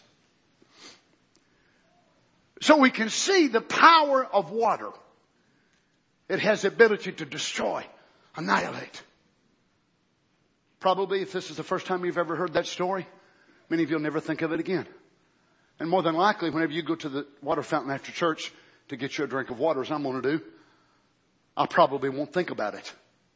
Speaker 7: So we can see the power of water. It has the ability to destroy, annihilate. Probably if this is the first time you've ever heard that story, many of you will never think of it again. And more than likely, whenever you go to the water fountain after church to get you a drink of water, as I'm going to do, I probably won't think about it.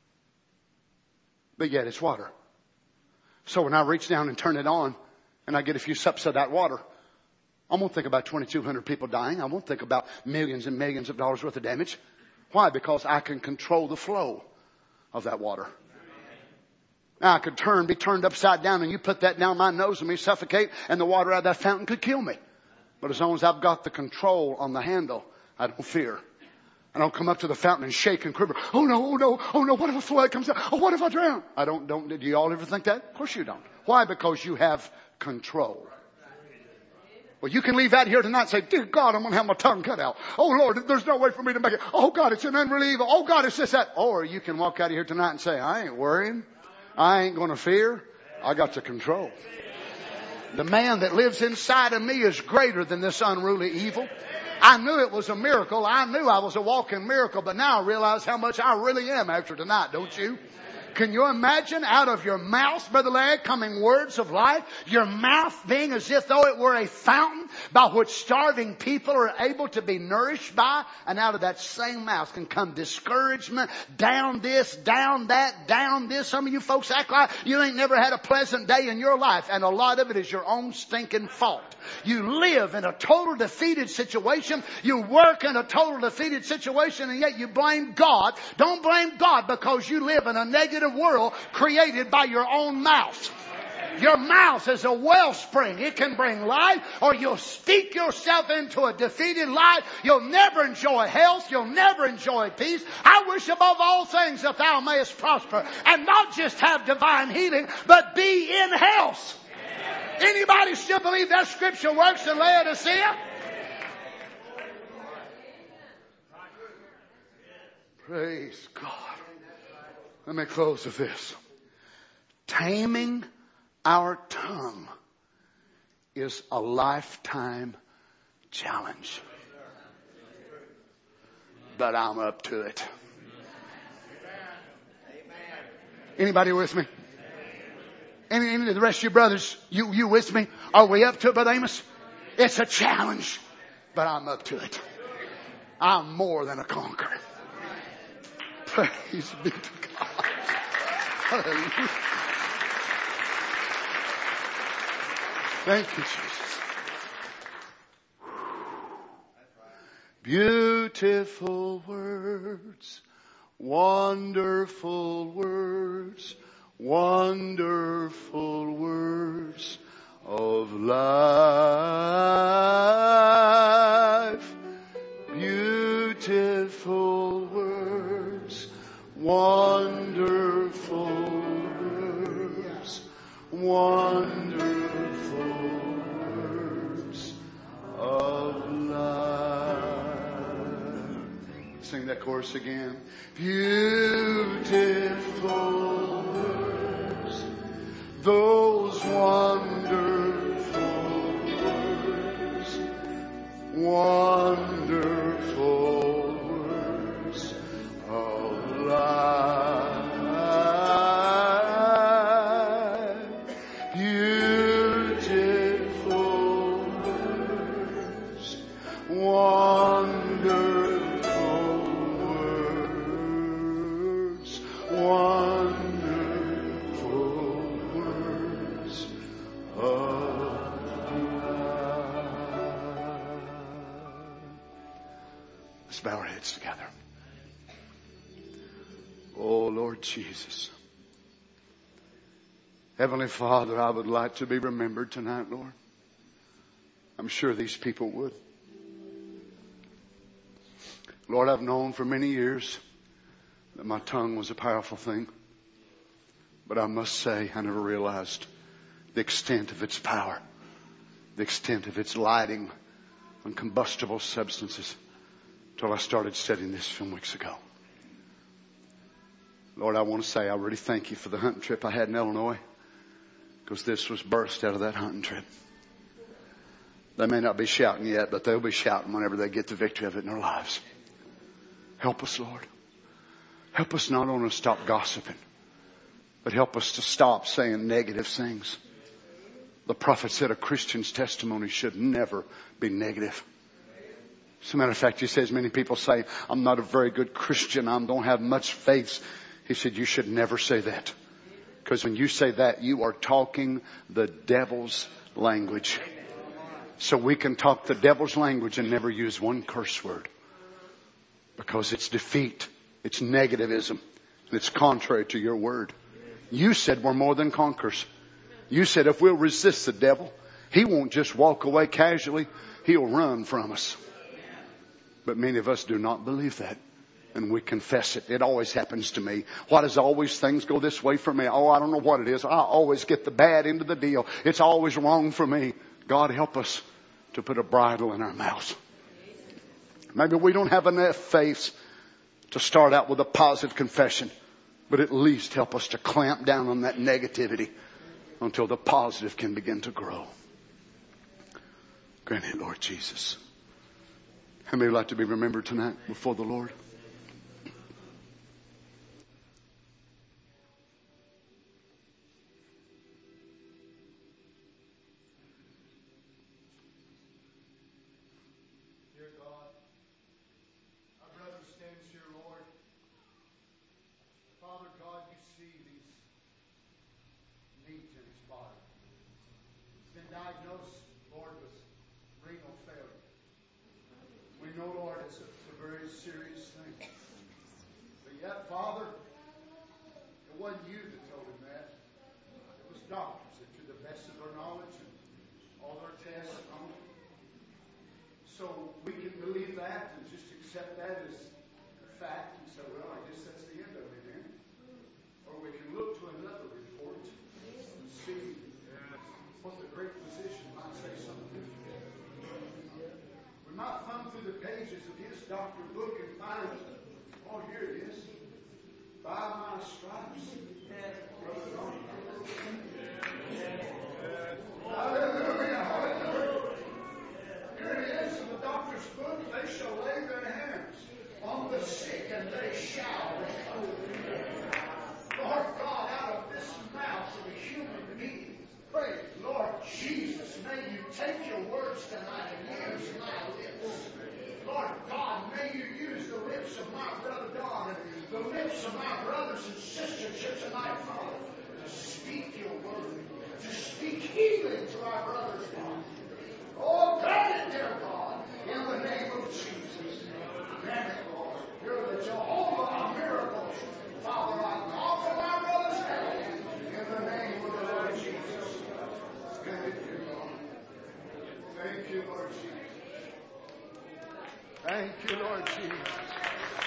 Speaker 7: But yet it's water. So when I reach down and turn it on and I get a few sips of that water, I won't think about 2,200 people dying. I won't think about millions and millions of dollars worth of damage. Why? Because I can control the flow of that water. Now I could be turned upside down, and you put that down my nose and me suffocate, and the water out of that fountain could kill me. But as long as I've got the control on the handle, I don't fear. I don't come up to the fountain and shake and quiver. Oh no, oh no, oh no, what if a flood comes out? Oh, what if I drown? Do you all ever think that? Of course you don't. Why? Because you have control. Well, you can leave out here tonight and say, dear God, I'm going to have my tongue cut out. Oh Lord, there's no way for me to make it. Oh God, it's an unreal evil. Oh God, it's this, that. Or you can walk out of here tonight and say, I ain't worrying. I ain't going to fear. I got the control. The man that lives inside of me is greater than this unruly evil. I knew it was a miracle. I knew I was a walking miracle, but now I realize how much I really am after tonight, don't you? Can you imagine out of your mouth, Brother Larry, coming words of life? Your mouth being as if though it were a fountain by which starving people are able to be nourished by. And out of that same mouth can come discouragement, down this, down that, down this. Some of you folks act like you ain't never had a pleasant day in your life. And a lot of it is your own stinking fault. You live in a total defeated situation. You work in a total defeated situation, and yet you blame God. Don't blame God because you live in a negative world created by your own mouth. Your mouth is a wellspring. It can bring life, or you'll speak yourself into a defeated life. You'll never enjoy health. You'll never enjoy peace. I wish above all things that thou mayest prosper and not just have divine healing, but be in health. Anybody still believe that scripture works in Laodicea? Praise God. Let me close with this. Taming our tongue is a lifetime challenge. But I'm up to it. Anybody with me? Any of the rest of you brothers, you with me? Are we up to it, Brother Amos? It's a challenge, but I'm up to it. I'm more than a conqueror. Praise be to God. Hallelujah. Thank you, Jesus. Beautiful words, wonderful words, wonderful words of life. Beautiful words, wonderful
Speaker 6: wonderful words of love. Sing that chorus again. Beautiful words, those wonderful words, wonderful words of life. Beautiful words, wonderful words, wonderful words of love. Let's bow our heads together. Oh, Lord Jesus. Heavenly Father, I would like to be remembered tonight, Lord. I'm sure these people would. Lord, I've known for many years that my tongue was a powerful thing. But I must say, I never realized the extent of its power, the extent of its lighting on combustible substances until I started studying this a few weeks ago. Lord, I want to say I really thank you for the hunting trip I had in Illinois, because this was birthed out of that hunting trip. They may not be shouting yet, but they'll be shouting whenever they get the victory of it in their lives. Help us, Lord. Help us not only to stop gossiping, but help us to stop saying negative things. The prophet said a Christian's testimony should never be negative. As a matter of fact, he says many people say, I'm not a very good Christian. I don't have much faith. He said, you should never say that. Because when you say that, you are talking the devil's language. So we can talk the devil's language and never use one curse word. Because it's defeat. It's negativism. And it's contrary to your word. You said we're more than conquerors. You said if we'll resist the devil, he won't just walk away casually. He'll run from us. But many of us do not believe that. And we confess it. It always happens to me. Why does always things go this way for me? Oh, I don't know what it is. I always get the bad end of the deal. It's always wrong for me. God, help us to put a bridle in our mouths. Maybe we don't have enough faith to start out with a positive confession. But at least help us to clamp down on that negativity until the positive can begin to grow. Grant it, Lord Jesus. How many would like to be remembered tonight before the Lord?
Speaker 7: Diagnosed, Lord, with renal failure. We know, Lord, it's a very serious thing. But yet, Father, it wasn't you that told him that. It was doctors that, to the best of their knowledge and all their tests and all. So we can believe that and just accept that as a fact and say, well, I guess that's the end of it then. Or we can look to another report and see what the great physician might say something. We might thumb through the pages of his doctor book and find, oh, here it is. By my stripes. Hallelujah, hallelujah. Here it is in the doctor's book. They shall lay their hands on the sick and they shall recover. Lord God, out of this mouth of a human being, pray, Lord Jesus, may you take your words tonight and use my lips. Lord God, may you use the lips of my brother Don and the lips of my brothers and sisters here tonight, Father, to speak your word, to speak healing to our brothers, God. Oh, grant it, dear God, in the name of Jesus. Grant it, Lord. You're the Jehovah of miracles. Father, I call for my brother's health in the name of the Lord Jesus. Thank you, Lord. Thank you, Lord Jesus. Thank you, Lord Jesus.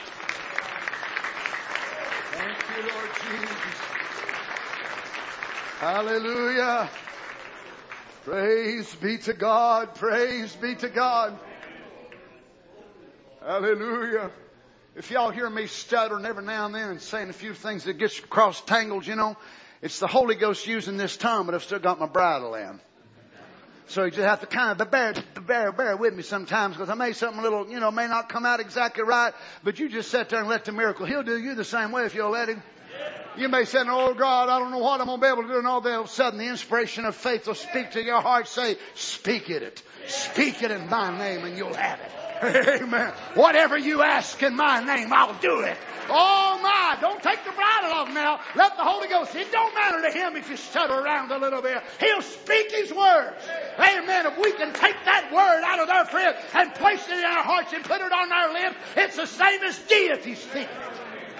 Speaker 7: Thank you, Lord Jesus. Hallelujah. Praise be to God. Praise be to God. Hallelujah. If y'all hear me stuttering every now and then and saying a few things that gets cross tangled, you know, it's the Holy Ghost using this tongue, but I've still got my bridle in. So you just have to kind of bear with me sometimes, because I may something a little, you know, may not come out exactly right, but you just sit there and let the miracle. He'll do you the same way if you'll let Him. You may say, oh God, I don't know what I'm going to be able to do. And all of a sudden the inspiration of faith will speak to your heart. Say, speak it. Speak it in my name and you'll have it. Amen. Whatever you ask in my name, I'll do it. Oh my, don't take the bridle off now. Let the Holy Ghost, it don't matter to Him if you stutter around a little bit. He'll speak His words. Amen. If we can take that word out of their friend and place it in our hearts and put it on our lips, it's the same as deity speaking it.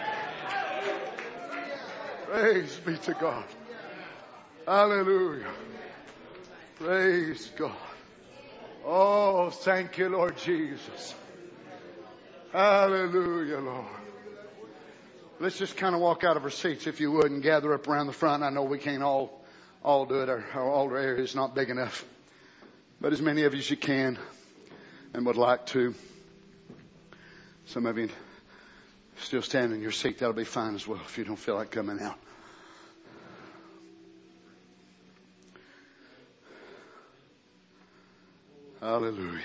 Speaker 7: Praise be to God. Hallelujah. Praise God. Oh, thank you, Lord Jesus. Hallelujah, Lord. Let's just kind of walk out of our seats, if you would, and gather up around the front. I know we can't all do it. Our altar area is not big enough. But as many of you as you can and would like to. Some of you still stand in your seat. That'll be fine as well if you don't feel like coming out. Hallelujah.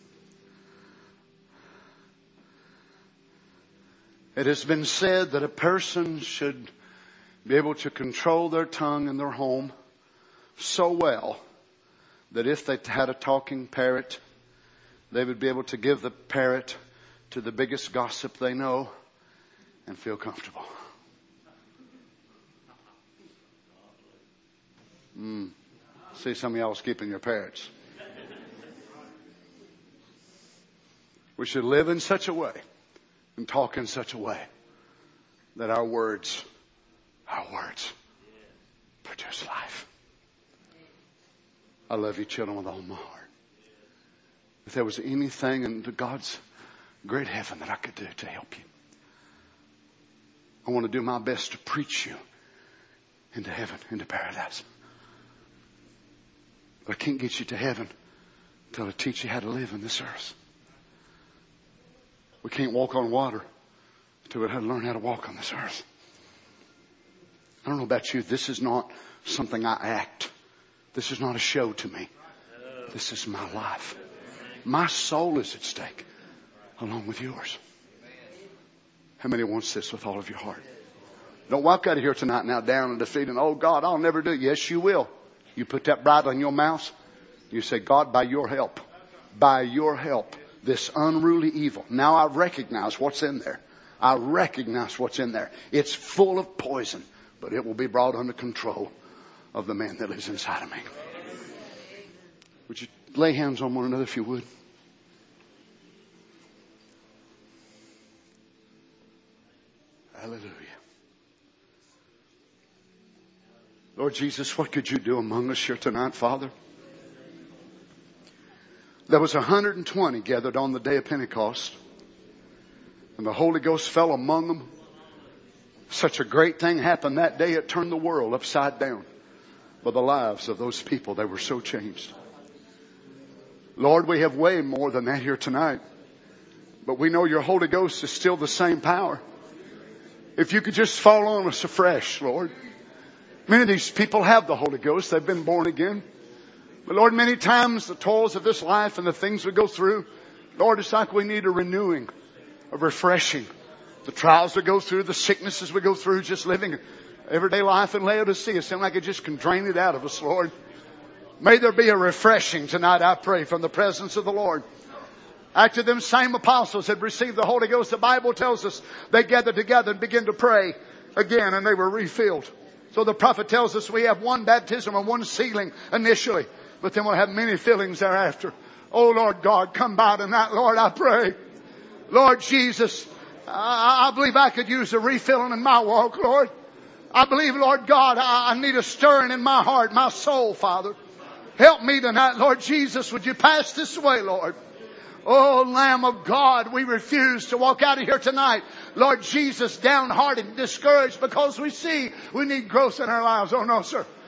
Speaker 7: It has been said that a person should be able to control their tongue in their home so well that if they had a talking parrot, they would be able to give the parrot to the biggest gossip they know and feel comfortable. See, some of y'all's keeping your parrots. We should live in such a way and talk in such a way that our words produce life. I love you, children, with all my heart. If there was anything in God's great heaven that I could do to help you, I want to do my best to preach you into heaven, into paradise. But I can't get you to heaven until I teach you how to live in this earth. We can't walk on water until we learn how to walk on this earth. I don't know about you. This is not something I act. This is not a show to me. This is my life. My soul is at stake along with yours. How many wants this with all of your heart? Don't walk out of here tonight now down and defeated. Oh God, I'll never do it. Yes, you will. You put that bridle in your mouth. You say, God, by your help, this unruly evil. Now I recognize what's in there. It's full of poison, but it will be brought under control of the man that lives inside of me. Would you lay hands on one another if you would? Hallelujah. Lord Jesus, what could you do among us here tonight, Father? There was 120 gathered on the day of Pentecost. And the Holy Ghost fell among them. Such a great thing happened that day. It turned the world upside down. By the lives of those people, they were so changed. Lord, we have way more than that here tonight. But we know your Holy Ghost is still the same power. If you could just fall on us afresh, Lord. Many of these people have the Holy Ghost. They've been born again. But Lord, many times the toils of this life and the things we go through, Lord, it's like we need a renewing, a refreshing. The trials we go through, the sicknesses we go through, just living everyday life in Laodicea, seem like it just can drain it out of us, Lord. May there be a refreshing tonight, I pray, from the presence of the Lord. After them same apostles had received the Holy Ghost, the Bible tells us they gathered together and began to pray again, and they were refilled. So the prophet tells us we have one baptism and one sealing initially, but then we'll have many fillings thereafter. Oh Lord God, come by tonight, Lord, I pray. Lord Jesus, I believe I could use a refilling in my walk, Lord. I believe, Lord God, I need a stirring in my heart, my soul, Father. Help me tonight, Lord Jesus. Would you pass this way, Lord? Oh, Lamb of God, we refuse to walk out of here tonight, Lord Jesus, downhearted and discouraged because we see we need growth in our lives. Oh, no, sir.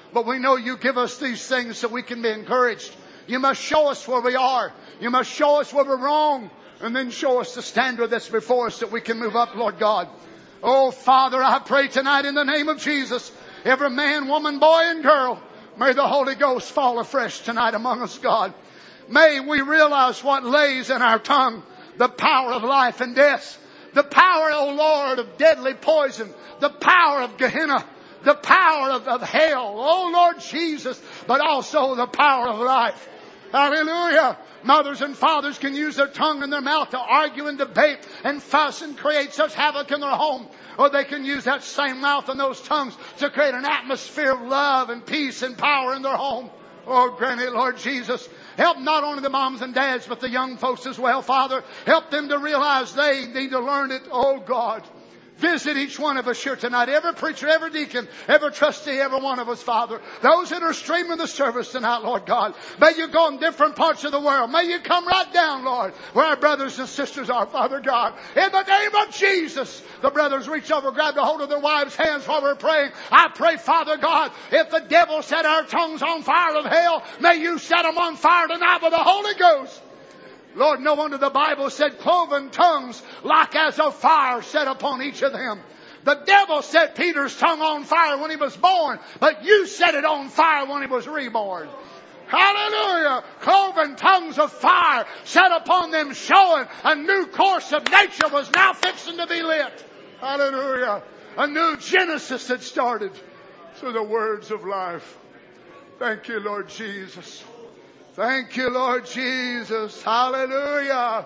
Speaker 7: But we know you give us these things so we can be encouraged. You must show us where we are. You must show us where we're wrong. And then show us the standard that's before us that we can move up, Lord God. Oh, Father, I pray tonight in the name of Jesus, every man, woman, boy, and girl, may the Holy Ghost fall afresh tonight among us, God. May we realize what lays in our tongue, the power of life and death, the power, oh Lord, of deadly poison, the power of Gehenna, the power of hell, oh Lord Jesus, but also the power of life. Hallelujah. Mothers and fathers can use their tongue and their mouth to argue and debate and fuss and create such havoc in their home. Or they can use that same mouth and those tongues to create an atmosphere of love and peace and power in their home. Oh, grant it, Lord Jesus. Help not only the moms and dads, but the young folks as well, Father. Help them to realize they need to learn it, oh God. Visit each one of us here tonight. Every preacher, every deacon, every trustee, every one of us, Father. Those that are streaming the service tonight, Lord God. May you go in different parts of the world. May you come right down, Lord, where our brothers and sisters are, Father God. In the name of Jesus, the brothers reach over, grab the hold of their wives' hands while we're praying. I pray, Father God, if the devil set our tongues on fire of hell, may you set them on fire tonight with the Holy Ghost. Lord, no wonder the Bible said cloven tongues like as a fire set upon each of them. The devil set Peter's tongue on fire when he was born, but you set it on fire when he was reborn. Hallelujah! Cloven tongues of fire set upon them, showing a new course of nature was now fixing to be lit. Hallelujah! A new Genesis had started through the words of life. Thank you, Lord Jesus. Thank you, Lord Jesus. Hallelujah.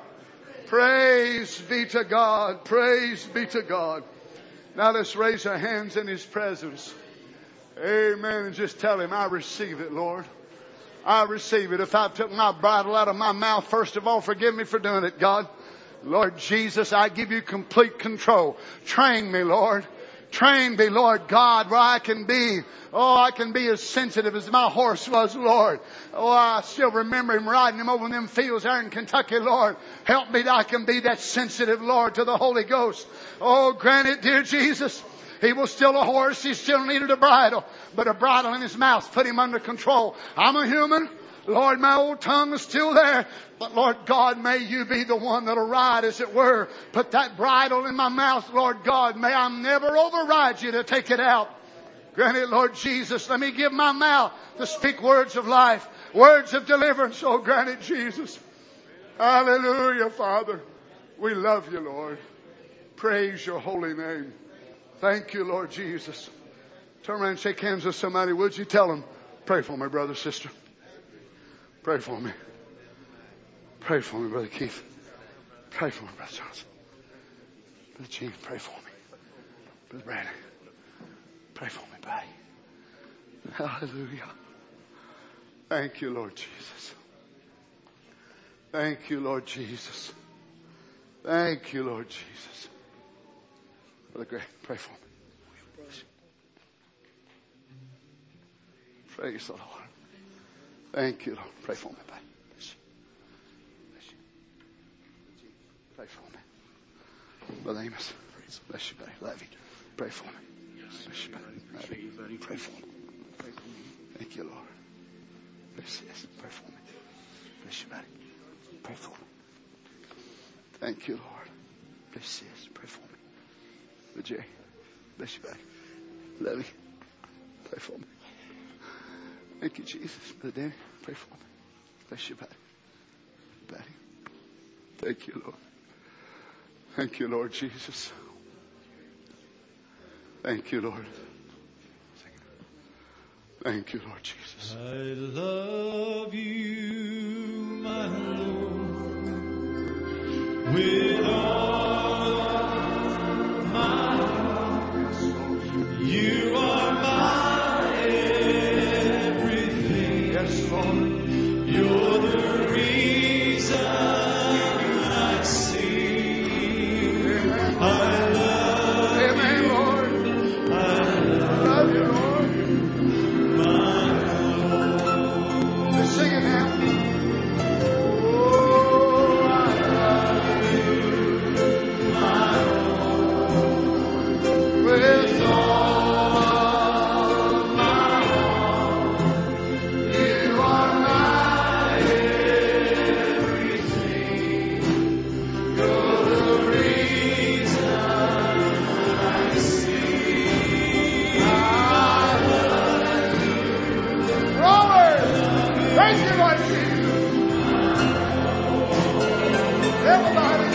Speaker 7: Praise be to God. Praise be to God. Now let's raise our hands in His presence. Amen. And just tell Him, I receive it, Lord. I receive it. If I took my bridle out of my mouth, first of all, forgive me for doing it, God. Lord Jesus, I give you complete control. Train me, Lord. Train me, Lord God, where I can be. Oh, I can be as sensitive as my horse was, Lord. Oh, I still remember him riding him over them fields there in Kentucky, Lord. Help me that I can be that sensitive, Lord, to the Holy Ghost. Oh, grant it, dear Jesus. He was still a horse. He still needed a bridle. But a bridle in his mouth put him under control. I'm a human. Lord, my old tongue is still there. But Lord God, may you be the one that'll ride, as it were. Put that bridle in my mouth, Lord God. May I never override you to take it out. Grant it, Lord Jesus. Let me give my mouth to speak words of life, words of deliverance. Oh, grant it, Jesus. Hallelujah, Father. We love you, Lord. Praise your holy name. Thank you, Lord Jesus. Turn around and shake hands with somebody. Would you tell them, pray for me, brother, sister. Pray for me. Pray for me, Brother Keith. Pray for me, Brother Johnson. Brother Gene, pray for me. Brother Brandon, pray for me, buddy. Hallelujah. Thank you, Lord Jesus. Thank you, Lord Jesus. Thank you, Lord Jesus. Brother Greg, pray for me. Praise the Lord. Thank you, Lord. Pray for me, buddy. Pray for me. Brother Amos, bless you, buddy. Love you. Pray for me. Bless you, buddy. Pray for me. Thank you, Lord. Bless you. Pray for me. Bless you, buddy. Pray for me. Thank you, Lord. Bless you. Pray for me. Brother Jay, bless you, buddy. Love you. Pray for me. Thank you, Jesus. Brother Danny, pray for me. Bless you, buddy. Buddy. Thank you, Lord. Thank you, Lord Jesus. Thank you, Lord. Thank you, Lord Jesus.
Speaker 2: I love you, my Lord, with all my heart. You are my everything.
Speaker 7: Yes, Lord.
Speaker 2: You're the reason I sing. I love
Speaker 7: Amen, Lord.
Speaker 2: I
Speaker 7: Love you, Lord.
Speaker 2: my
Speaker 7: Let's sing it now. Oh, I love you, my Lord, with all my heart. Thank you, Lord Jesus. Everybody.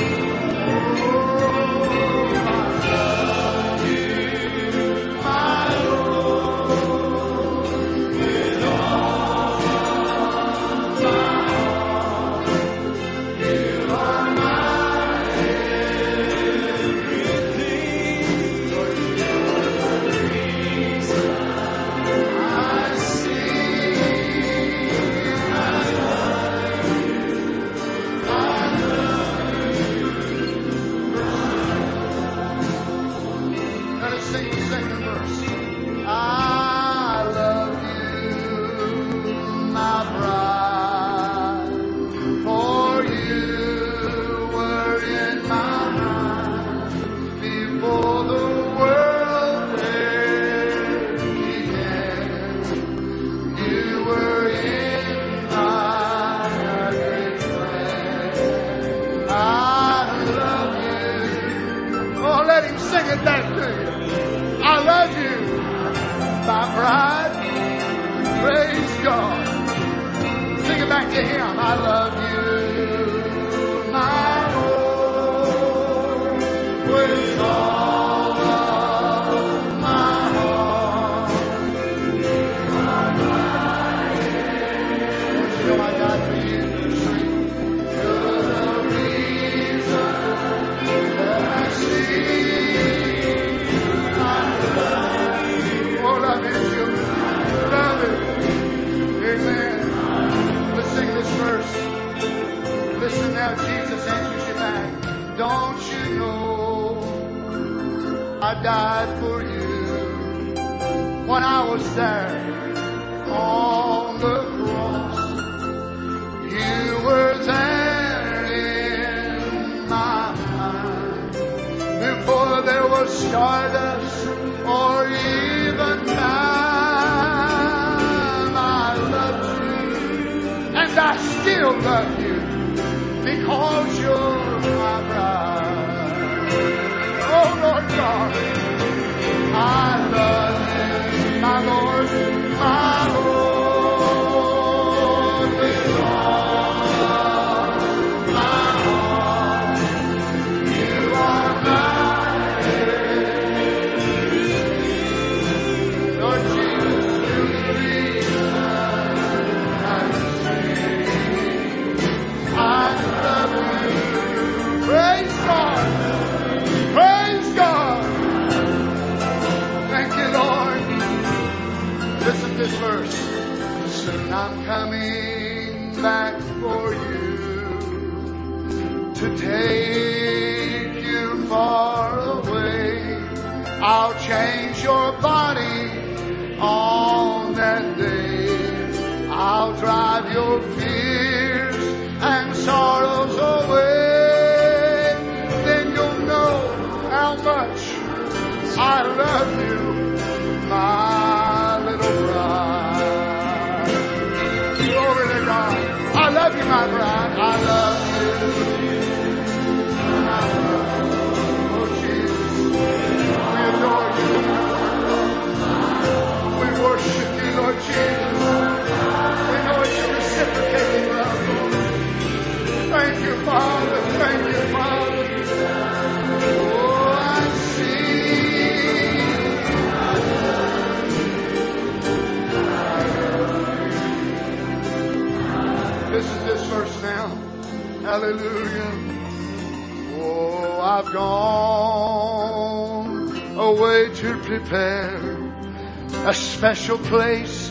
Speaker 7: Special place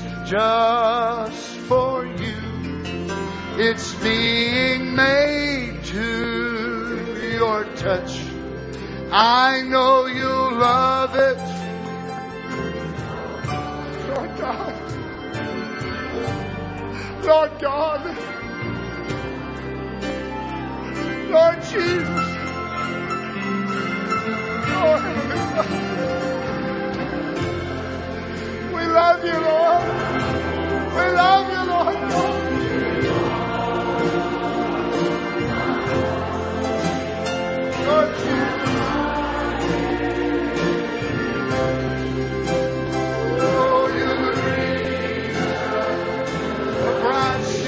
Speaker 7: just for you. It's being made to your touch. I know you'll love it. Lord God. Lord God. Lord Jesus. Oh, Heavenly Father. We love you, Lord. We love you, Lord God. Lord Jesus. Oh, you're the reason the bride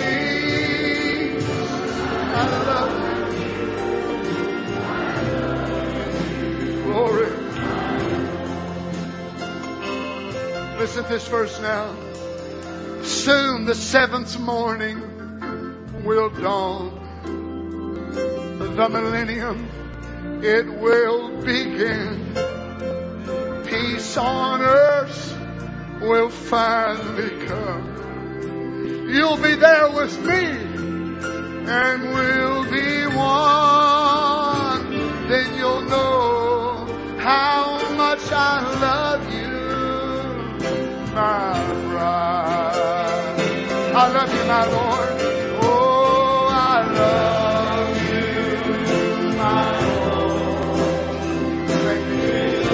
Speaker 7: at this verse now. Soon the seventh morning will dawn. The millennium, it will begin. Peace on earth will finally come. You'll be there with me, and we'll be one. Then you'll know how much I love you, my bride. I love you, my Lord. Oh, I love you, my Lord. Thank you, Jesus.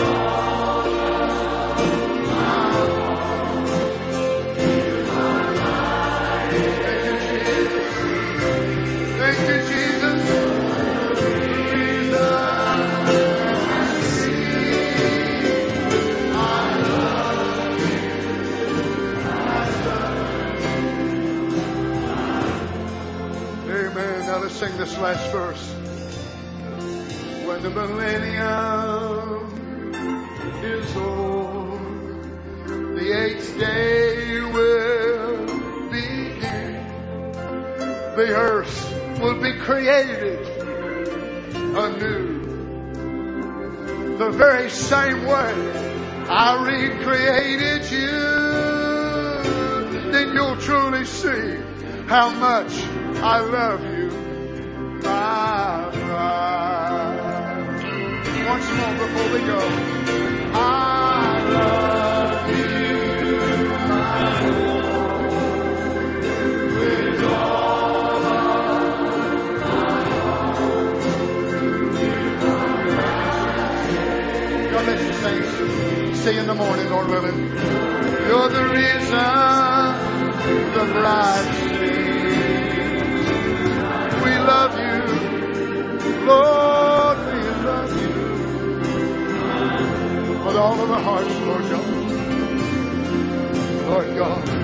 Speaker 7: Thank you, Jesus. Amen. Now let's sing this last verse. When the millennium is o'er, the eighth day will begin. The earth will be created anew. The very same way I recreated you. Then you'll truly see how much I love you, my bride. Once more before we go. I love you, my Lord, with all of my heart. God bless you, saints. See you in the morning, Lord willing. You're the reason the bride sings. We love you, Lord, we love you. With all of our hearts, Lord God. Lord God.